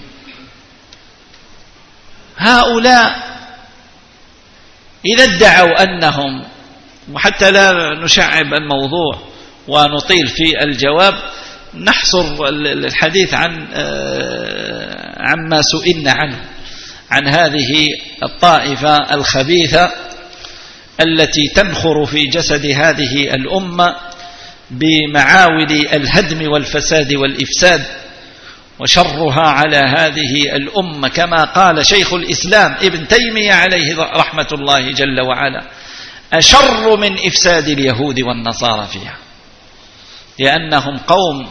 هؤلاء إذا ادعوا أنهم، وحتى لا نشعب الموضوع ونطيل في الجواب، نحصر الحديث عن عما سئلنا عنه، عن هذه الطائفة الخبيثة التي تنخر في جسد هذه الأمة بمعاول الهدم والفساد والإفساد، وشرها على هذه الأمة كما قال شيخ الإسلام ابن تيمية عليه رحمة الله جل وعلا: أشر من إفساد اليهود والنصارى فيها، لأنهم قوم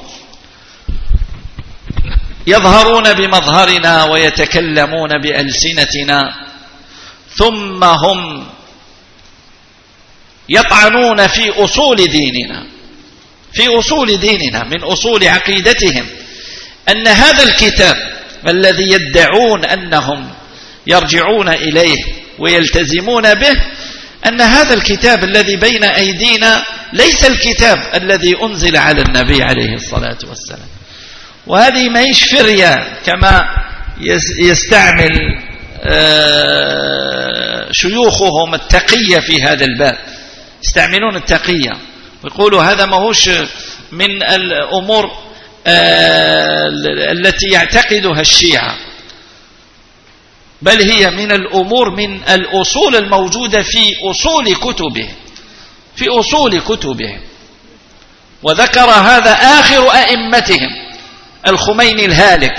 يظهرون بمظهرنا ويتكلمون بألسنتنا، ثم هم يطعنون في أصول ديننا، في أصول ديننا من أصول عقيدتهم، أن هذا الكتاب الذي يدعون أنهم يرجعون إليه ويلتزمون به، أن هذا الكتاب الذي بين أيدينا ليس الكتاب الذي أنزل على النبي عليه الصلاة والسلام. وهذه ما هيش فرية كما يستعمل شيوخهم التقية في هذا الباب، يستعملون التقية ويقولوا هذا ما هوش من الأمور التي يعتقدها الشيعة، بل هي من الأمور من الأصول الموجودة في أصول كتبه في أصول كتبه وذكر هذا آخر أئمتهم الخميني الهالك،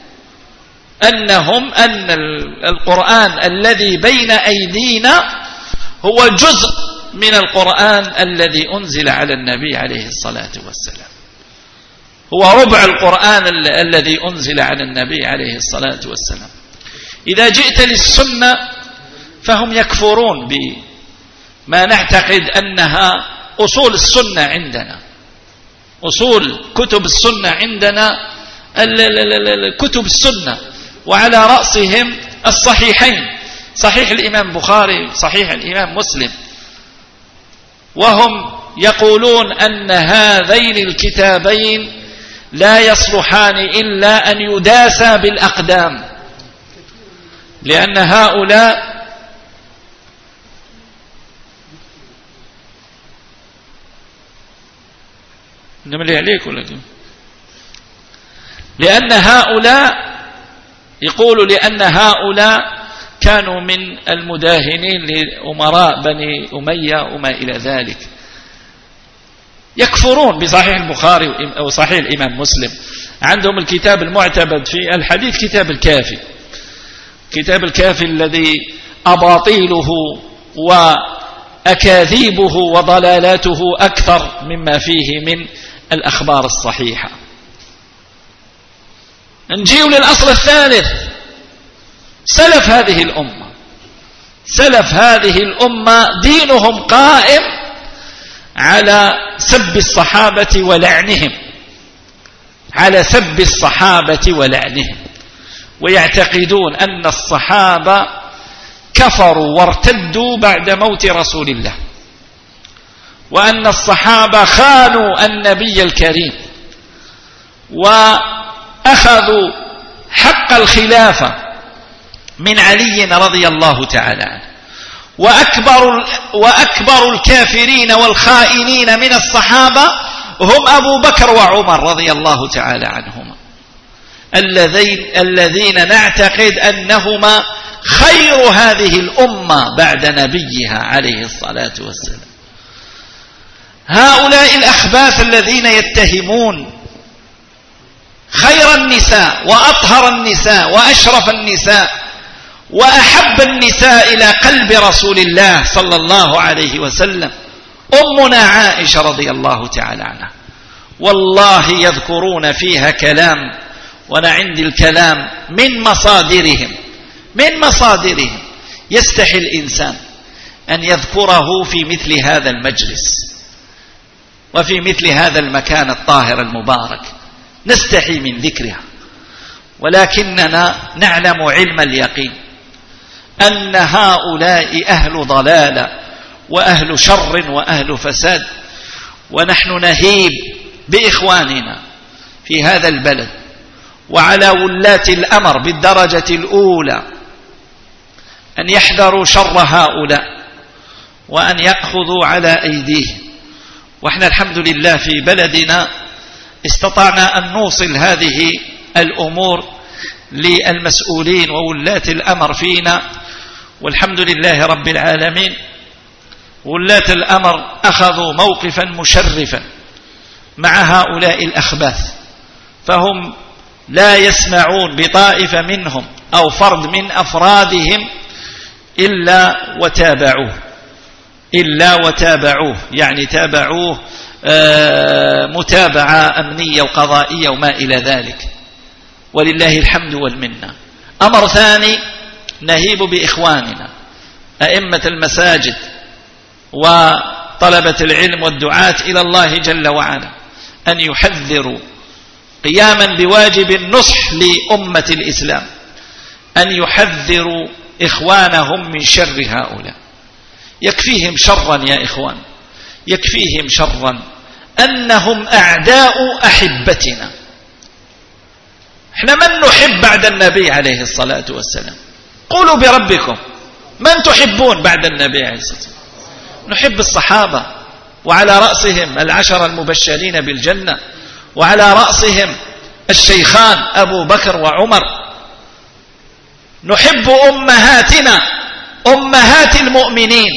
أنهم أن القرآن الذي بين أيدينا هو جزء من القرآن الذي أنزل على النبي عليه الصلاة والسلام، هو ربع القرآن الذي أنزل على النبي عليه الصلاة والسلام. إذا جئت للسنة فهم يكفرون بما نعتقد أنها أصول السنة عندنا، أصول كتب السنة عندنا كتب السنة، وعلى رأسهم الصحيحين، صحيح الإمام البخاري، صحيح الإمام مسلم، وهم يقولون أن هذين الكتابين لا يصلحان إلا أن يداسا بالأقدام، لأن هؤلاء نملي عليك ولا لأن هؤلاء يقول لأن هؤلاء كانوا من المداهنين لأمراء بني أمية وما إلى ذلك، يكفرون بصحيح البخاري وصحيح الإمام مسلم. عندهم الكتاب المعتمد في الحديث كتاب الكافي، كتاب الكافي الذي أباطيله وأكاذيبه وضلالاته أكثر مما فيه من الأخبار الصحيحة. نجيء للأصل الثالث، سلف هذه الأمة، سلف هذه الأمة دينهم قائم على سب الصحابة ولعنهم، على سب الصحابة ولعنهم، ويعتقدون أن الصحابة كفروا وارتدوا بعد موت رسول الله، وأن الصحابة خانوا النبي الكريم وأخذوا حق الخلافة من علي رضي الله تعالى عنه، وأكبر, وأكبر الكافرين والخائنين من الصحابة هم أبو بكر وعمر رضي الله تعالى عنهما، الذين, الذين نعتقد أنهما خير هذه الأمة بعد نبيها عليه الصلاة والسلام. هؤلاء الأخباث الذين يتهمون خير النساء وأطهر النساء وأشرف النساء وأحب النساء إلى قلب رسول الله صلى الله عليه وسلم أمنا عائشة رضي الله تعالى عنها، والله يذكرون فيها كلام، وأنا عندي الكلام من مصادرهم من مصادرهم يستحي الإنسان أن يذكره في مثل هذا المجلس وفي مثل هذا المكان الطاهر المبارك، نستحي من ذكرها، ولكننا نعلم علم اليقين أن هؤلاء أهل ضلالة وأهل شر وأهل فساد، ونحن نهيب بإخواننا في هذا البلد وعلى ولاة الأمر بالدرجة الأولى أن يحذروا شر هؤلاء وأن يأخذوا على أيديهم. وإحنا الحمد لله في بلدنا استطعنا أن نوصل هذه الأمور للمسؤولين وولاة الأمر فينا، والحمد لله رب العالمين. ولاة الأمر أخذوا موقفا مشرفا مع هؤلاء الأخباث، فهم لا يسمعون بطائفة منهم أو فرد من أفرادهم إلا وتابعوه إلا وتابعوه يعني تابعوه متابعة أمنية وقضائية وما إلى ذلك، ولله الحمد والمنة. أمر ثاني، نهيب بإخواننا أئمة المساجد وطلبة العلم والدعاة إلى الله جل وعلا أن يحذروا قياما بواجب النصح لأمة الإسلام، أن يحذروا إخوانهم من شر هؤلاء. يكفيهم شرا يا إخوان، يكفيهم شرا أنهم أعداء أحبتنا. احنا من نحب بعد النبي عليه الصلاة والسلام؟ قولوا بربكم من تحبون بعد النبي عليه الصلاة والسلام؟ نحب الصحابة، وعلى رأسهم العشر المبشرين بالجنة، وعلى رأسهم الشيخان أبو بكر وعمر. نحب أمهاتنا أمهات المؤمنين،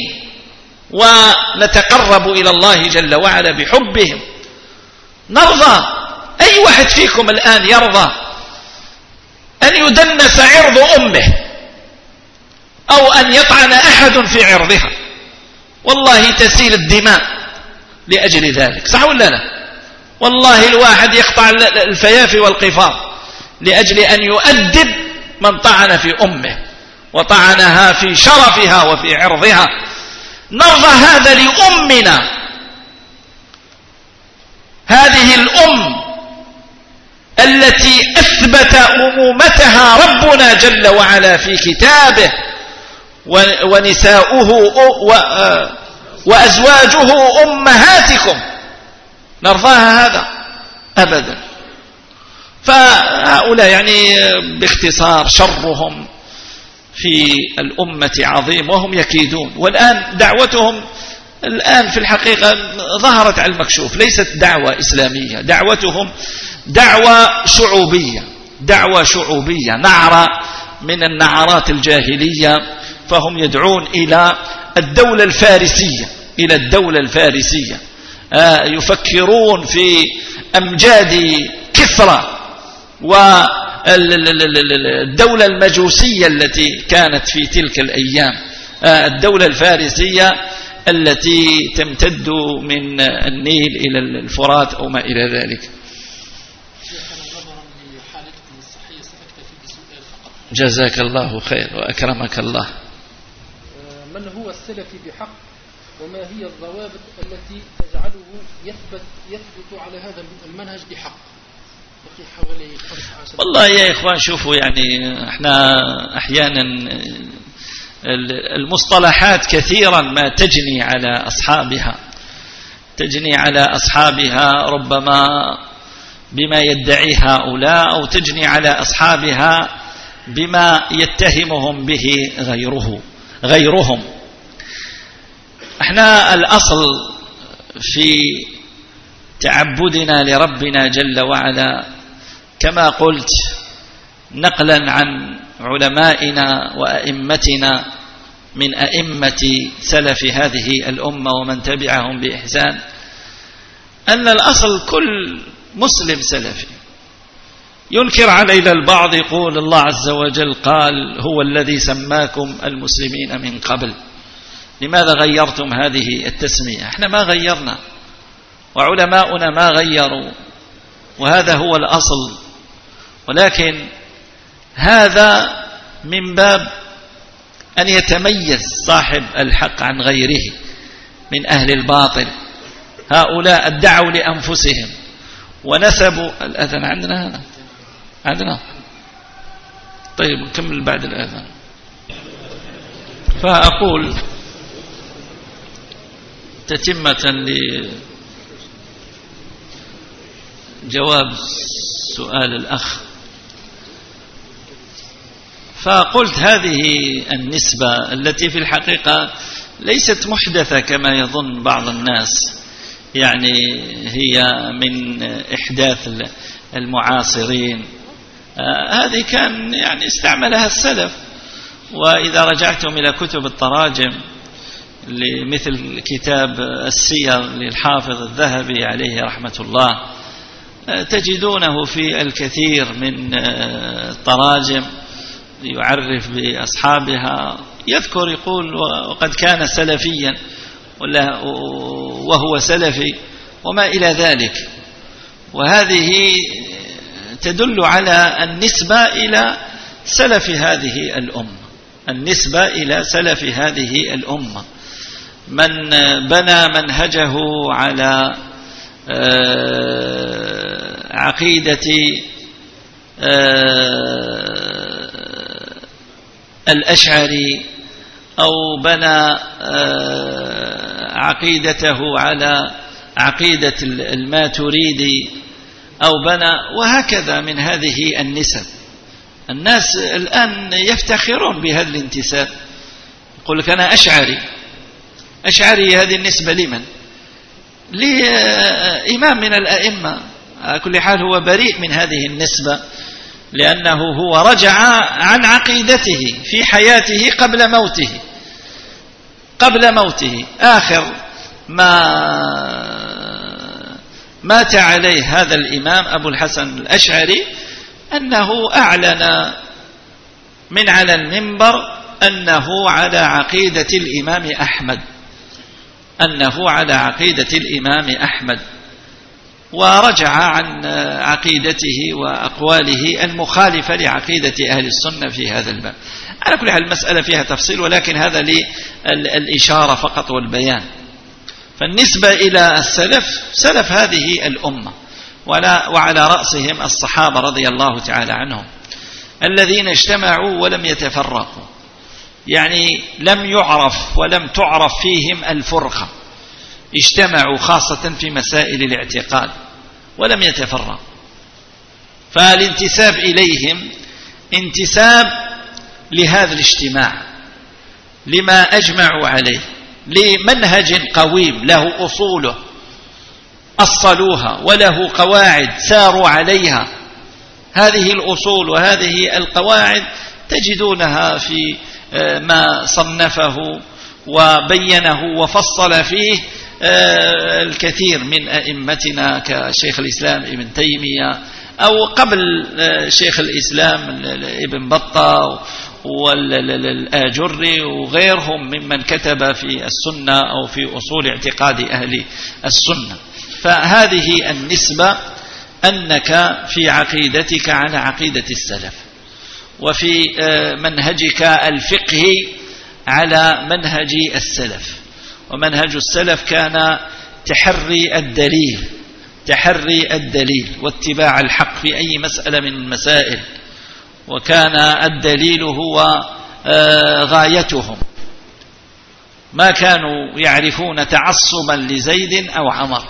ونتقرب إلى الله جل وعلا بحبهم. نرضى، أي واحد فيكم الآن يرضى أن يدنس عرض أمه أو أن يطعن أحد في عرضها؟ والله تسيل الدماء لأجل ذلك، صح ولا لا؟ والله الواحد يقطع الفيافي والقفار لأجل أن يؤدب من طعن في أمه وطعنها في شرفها وفي عرضها. نرضى هذا لأمنا، هذه الأم التي أثبت أمومتها ربنا جل وعلا في كتابه، ونساؤه وأزواجه أمهاتكم. نرضاها هذا أبدا. فهؤلاء يعني باختصار شرهم في الأمة عظيم، وهم يكيدون. والآن دعوتهم الآن في الحقيقة ظهرت على المكشوف، ليست دعوة إسلامية، دعوتهم دعوة شعوبية، دعوة شعوبية، نعرة من النعرات الجاهلية. فهم يدعون إلى الدولة الفارسية، إلى الدولة الفارسية. آه يفكرون في أمجاد كسرى والدولة المجوسية التي كانت في تلك الأيام، آه الدولة الفارسية التي تمتد من النيل إلى الفرات أو ما إلى ذلك. جزاك الله خير وأكرمك الله. من هو السلفي بحق، وما هي الضوابط التي تجعله يثبت يثبت على هذا المنهج بحق؟ بقي حوالي خمس عشر. والله يا إخوان شوفوا، يعني احنا أحيانا المصطلحات كثيرا ما تجني على أصحابها، تجني على أصحابها ربما بما يدعي هؤلاء، أو تجني على أصحابها بما يتهمهم به غيره غيرهم. احنا الأصل في تعبدنا لربنا جل وعلا كما قلت، نقلا عن علمائنا وأئمتنا من أئمة سلف هذه الأمة ومن تبعهم بإحسان، أن الأصل كل مسلم سلفي. ينكر علينا البعض، يقول الله عز وجل قال هو الذي سماكم المسلمين من قبل، لماذا غيرتم هذه التسمية؟ احنا ما غيرنا، وعلماؤنا ما غيروا، وهذا هو الأصل. ولكن هذا من باب أن يتميز صاحب الحق عن غيره من أهل الباطل. هؤلاء ادعوا لأنفسهم ونسبوا الأذان. عندنا هذا عندنا طيب نكمل بعد الأذان. فأقول تتمة لجواب سؤال الأخ، فقلت هذه النسبة التي في الحقيقة ليست محدثة كما يظن بعض الناس، يعني هي من إحداث المعاصرين هذه كان يعني استعملها السلف. وإذا رجعتم إلى كتب التراجم لمثل كتاب السير للحافظ الذهبي عليه رحمة الله تجدونه في الكثير من التراجم يعرف بأصحابها، يذكر يقول وقد كان سلفيا وهو سلفي وما إلى ذلك. وهذه تدل على النسبة إلى سلف هذه الأمة، النسبة إلى سلف هذه الأمة، من بنى منهجه على عقيدة الأشعري أو بنى عقيدته على عقيدة الماتريدي أو بنى، وهكذا من هذه النسب. الناس الآن يفتخرون بهذا الانتساب، يقول لك أنا أشعري. أشعري هذه النسبة لمن؟ لإمام من الأئمة. على كل حال هو بريء من هذه النسبة، لأنه هو رجع عن عقيدته في حياته قبل موته، قبل موته آخر ما مات عليه هذا الإمام أبو الحسن الأشعري أنه أعلن من على المنبر أنه على عقيدة الإمام أحمد، أنه على عقيدة الإمام أحمد، ورجع عن عقيدته وأقواله المخالفة لعقيدة أهل السنة في هذا الباب. على كل حال المسألة فيها تفصيل، ولكن هذا للإشارة فقط والبيان. فالنسبة إلى السلف، سلف هذه الأمة وعلى رأسهم الصحابة رضي الله تعالى عنهم الذين اجتمعوا ولم يتفرقوا، يعني لم يعرف ولم تعرف فيهم الفرقة، اجتمعوا خاصة في مسائل الاعتقاد ولم يتفرقوا. فالانتساب إليهم انتساب لهذا الاجتماع، لما أجمعوا عليه، لمنهج قويم له أصوله أصلوها وله قواعد ساروا عليها. هذه الأصول وهذه القواعد تجدونها في ما صنفه وبينه وفصل فيه الكثير من أئمتنا كشيخ الإسلام ابن تيمية، أو قبل شيخ الإسلام ابن بطة والآجري وغيرهم ممن كتب في السنة أو في أصول اعتقاد أهل السنة. فهذه النسبة أنك في عقيدتك على عقيدة السلف، وفي منهجك الفقهي على منهج السلف. ومنهج السلف كان تحري الدليل، تحري الدليل واتباع الحق في أي مسألة من المسائل، وكان الدليل هو غايتهم، ما كانوا يعرفون تعصبا لزيد أو عمر،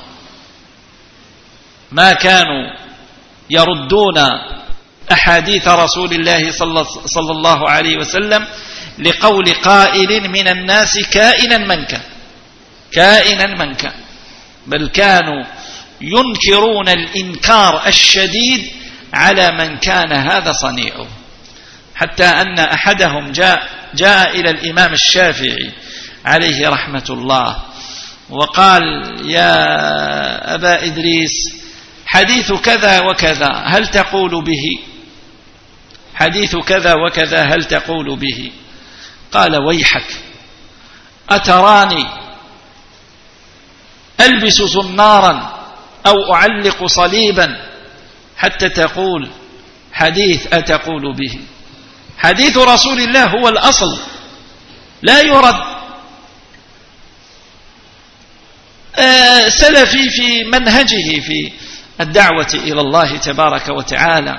ما كانوا يردون أحاديث رسول الله صلى الله عليه وسلم لقول قائل من الناس كائنا من كان، كائنا من كان، بل كانوا ينكرون الإنكار الشديد على من كان هذا صنيعه. حتى أن أحدهم جاء, جاء إلى الإمام الشافعي عليه رحمة الله وقال: يا أبا إدريس، حديث كذا وكذا هل تقول به؟ حديث كذا وكذا هل تقول به؟ قال: ويحك، أتراني ألبس زنارا أو أعلق صليبا حتى تقول حديث أتقول به؟ حديث رسول الله هو الأصل لا يرد. آه سلفي في منهجه في الدعوة إلى الله تبارك وتعالى،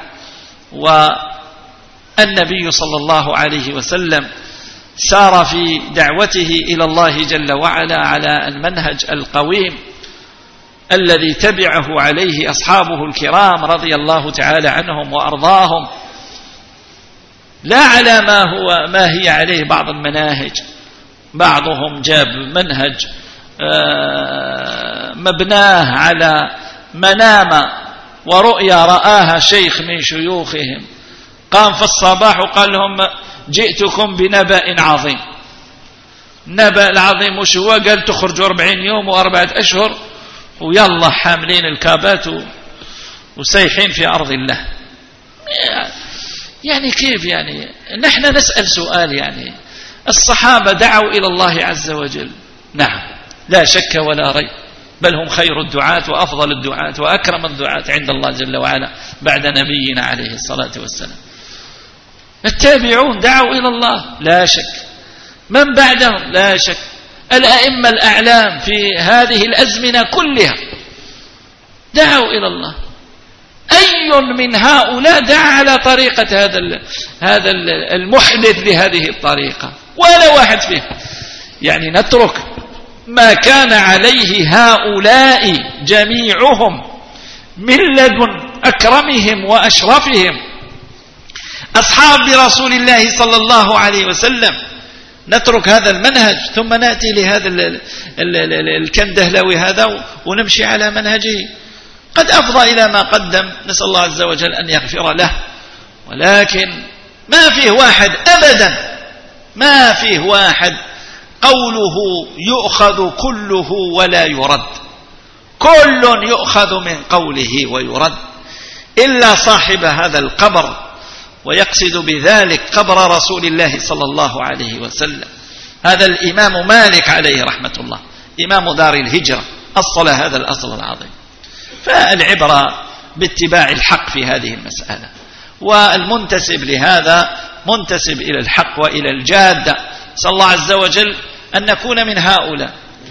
والنبي صلى الله عليه وسلم سار في دعوته إلى الله جل وعلا على المنهج القويم الذي تبعه عليه أصحابه الكرام رضي الله تعالى عنهم وأرضاهم، لا على ما هو ما هي عليه بعض المناهج. بعضهم جاب منهج مبناه على منام ورؤيا رآها شيخ من شيوخهم قام في الصباح وقال لهم جئتكم بنبأ عظيم. النبأ العظيم وش هو؟ قال تخرجوا أربعين يوم وأربعة أشهر ويلا حاملين الكابات وسيحين في أرض الله. يعني كيف يعني؟ نحن نسأل سؤال، يعني الصحابة دعوا إلى الله عز وجل، نعم لا شك ولا ريب، بل هم خير الدعاة وأفضل الدعاة وأكرم الدعاة عند الله جل وعلا بعد نبينا عليه الصلاة والسلام. التابعون دعوا إلى الله لا شك، من بعدهم لا شك، الأئمة الأعلام في هذه الأزمنة كلها دعوا إلى الله. أي من هؤلاء دعا على طريقة هذا هذا المحدث لهذه الطريقة؟ ولا واحد فيه. يعني نترك ما كان عليه هؤلاء جميعهم من لدن أكرمهم وأشرفهم أصحاب رسول الله صلى الله عليه وسلم، نترك هذا المنهج ثم نأتي لهذا الكندهلوي هذا ونمشي على منهجه، قد أفضى إلى ما قدم، نسأل الله عز وجل أن يغفر له. ولكن ما فيه واحد أبدا، ما فيه واحد قوله يؤخذ كله ولا يرد، كل يؤخذ من قوله ويرد، إلا صاحب هذا القبر، ويقصد بذلك قبر رسول الله صلى الله عليه وسلم. هذا الإمام مالك عليه رحمة الله، إمام دار الهجرة، أصل هذا الأصل العظيم. فالعبرة باتباع الحق في هذه المسألة، والمنتسب لهذا منتسب إلى الحق وإلى الجادة. صلى الله عز وجل أن نكون من هؤلاء،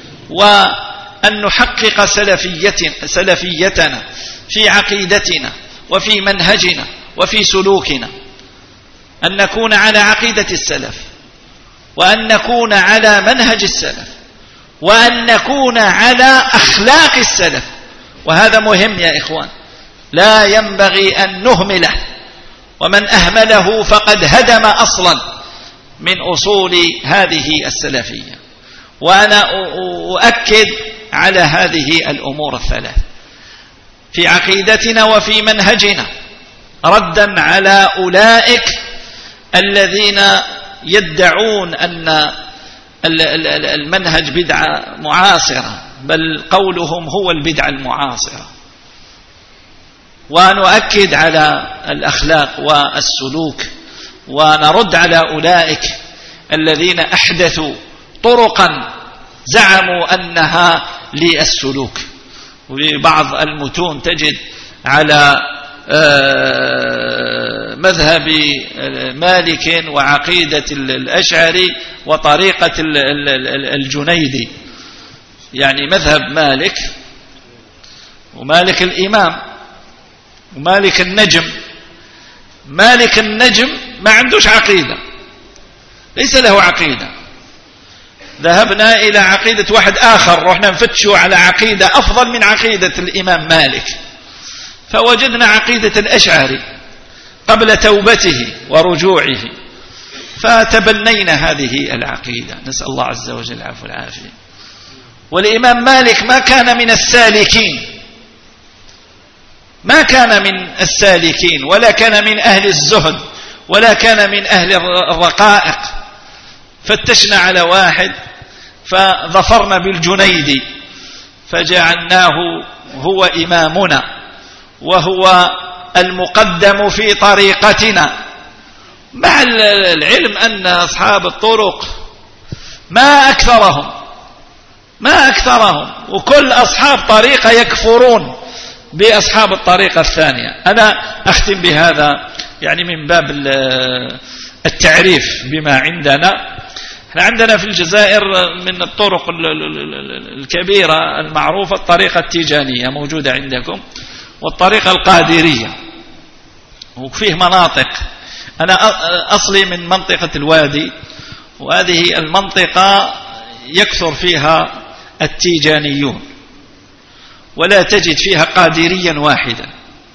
وأن نحقق سلفيتنا, سلفيتنا في عقيدتنا وفي منهجنا وفي سلوكنا، أن نكون على عقيدة السلف، وأن نكون على منهج السلف، وأن نكون على أخلاق السلف. وهذا مهم يا إخوان، لا ينبغي أن نهمله، ومن أهمله فقد هدم أصلا من أصول هذه السلفية. وأنا أؤكد على هذه الأمور الثلاث في عقيدتنا وفي منهجنا، ردا على أولئك الذين يدعون أن المنهج بدعة معاصرة، بل قولهم هو البدعة المعاصرة. ونؤكد على الأخلاق والسلوك، ونرد على أولئك الذين أحدثوا طرقا زعموا أنها للسلوك. وبعض المتون تجد على مذهب مالك وعقيدة الأشعري وطريقة الجنيدي، يعني مذهب مالك ومالك الإمام ومالك النجم. مالك النجم ما عندوش عقيدة، ليس له عقيدة. ذهبنا إلى عقيدة واحد آخر، رحنا نفتشوا على عقيدة أفضل من عقيدة الإمام مالك، فوجدنا عقيدة الأشعري قبل توبته ورجوعه، فتبنينا هذه العقيدة، نسأل الله عز وجل العفو والعافية. والإمام مالك ما كان من السالكين، ما كان من السالكين، ولا كان من أهل الزهد، ولا كان من أهل الرقائق. فتشنا على واحد فظفرنا بالجنيدي فجعلناه هو إمامنا وهو المقدم في طريقتنا، مع العلم أن أصحاب الطرق ما أكثرهم ما أكثرهم وكل أصحاب طريقة يكفرون بأصحاب الطريقة الثانية. أنا أختم بهذا يعني من باب التعريف بما عندنا. احنا عندنا في الجزائر من الطرق الكبيرة المعروفة الطريقة التيجانية موجودة عندكم، والطريقة القادرية، وفيه مناطق. أنا أصلي من منطقة الوادي، وهذه المنطقة يكثر فيها التيجانيون، ولا تجد فيها قادريا واحدا.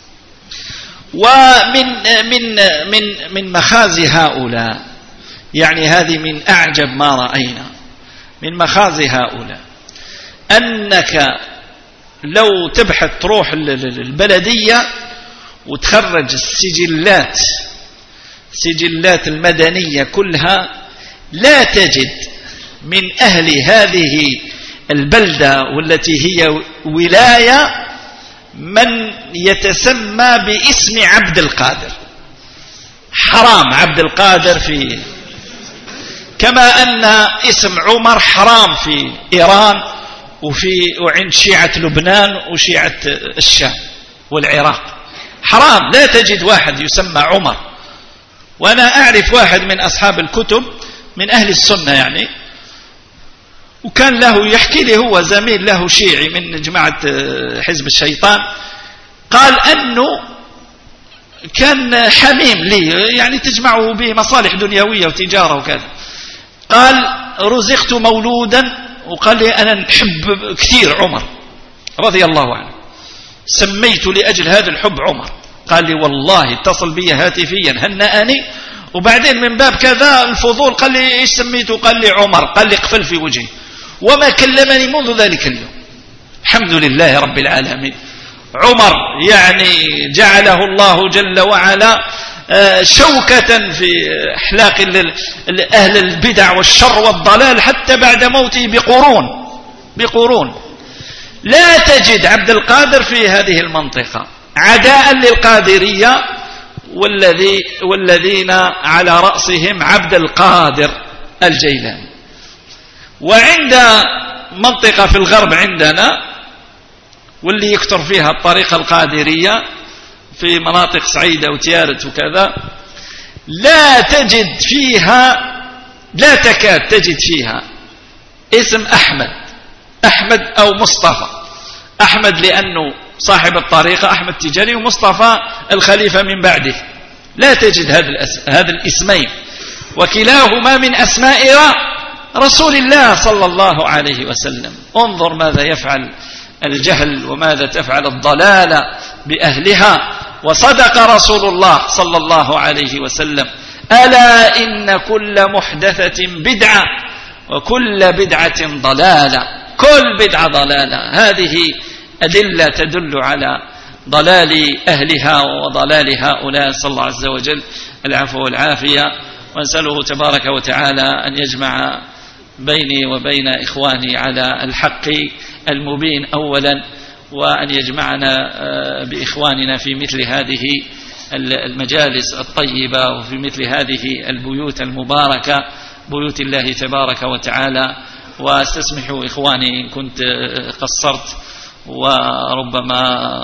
ومن من من من مخازي هؤلاء، يعني هذه من أعجب ما رأينا من مخازي هؤلاء، أنك لو تبحث تروح البلدية وتخرج السجلات سجلات المدنية كلها لا تجد من أهل هذه البلدة والتي هي ولاية من يتسمى باسم عبد القادر. حرام عبد القادر في، كما أن اسم عمر حرام في إيران وفي وعند شيعة لبنان وشيعة الشام والعراق، حرام. لا تجد واحد يسمى عمر. وأنا أعرف واحد من أصحاب الكتب من أهل السنة يعني، وكان له يحكي لي هو زميل له شيعي من جماعة حزب الشيطان، قال أنه كان حميم لي يعني تجمعه به مصالح دنيوية وتجارة وكذا. قال رزقت مولودا وقال لي أنا نحب كثير عمر رضي الله عنه، سميت لأجل هذا الحب عمر. قال لي والله اتصل بي هاتفيا هنأني، وبعدين من باب كذا الفضول قال لي ايش سميته؟ قال لي عمر. قال لي اقفل في وجهي، وما كلمني منذ ذلك اليوم. الحمد لله رب العالمين. عمر يعني جعله الله جل وعلا شوكة في أحلاق أهل البدع والشر والضلال حتى بعد موته بقرون بقرون. لا تجد عبد القادر في هذه المنطقة، عداء للقادرية والذي والذين على رأسهم عبد القادر الجيلاني. وعند منطقة في الغرب عندنا واللي يكثر فيها الطريقة القادرية في مناطق سعيدة وتيارت وكذا، لا تجد فيها، لا تكاد تجد فيها اسم أحمد أحمد أو مصطفى. أحمد لأنه صاحب الطريقة أحمد تجاري، ومصطفى الخليفة من بعده. لا تجد هذا الاسمين، وكلاهما من أسماء رسول الله صلى الله عليه وسلم. انظر ماذا يفعل الجهل وماذا تفعل الضلالة بأهلها. وصدق رسول الله صلى الله عليه وسلم: ألا إن كل محدثة بدعة وكل بدعة ضلالة. كل بدعة ضلالة. هذه أدلة تدل على ضلال أهلها وضلال هؤلاء. صلى الله عز وجل العفو والعافية، ونسأله تبارك وتعالى أن يجمع بيني وبين إخواني على الحق المبين أولا، وأن يجمعنا بإخواننا في مثل هذه المجالس الطيبة وفي مثل هذه البيوت المباركة، بيوت الله تبارك وتعالى. واستسمحوا إخواني إن كنت قصرت وربما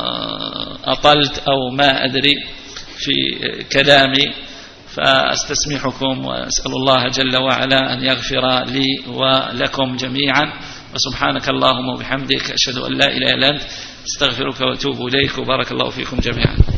أطلت أو ما أدري في كلامي، فأستسمحكم وأسأل الله جل وعلا أن يغفر لي ولكم جميعا. وسبحانك اللهم وبحمدك أشهد أن لا إله إلا أنت استغفرك وأتوب إليك، وبارك الله فيكم جميعا.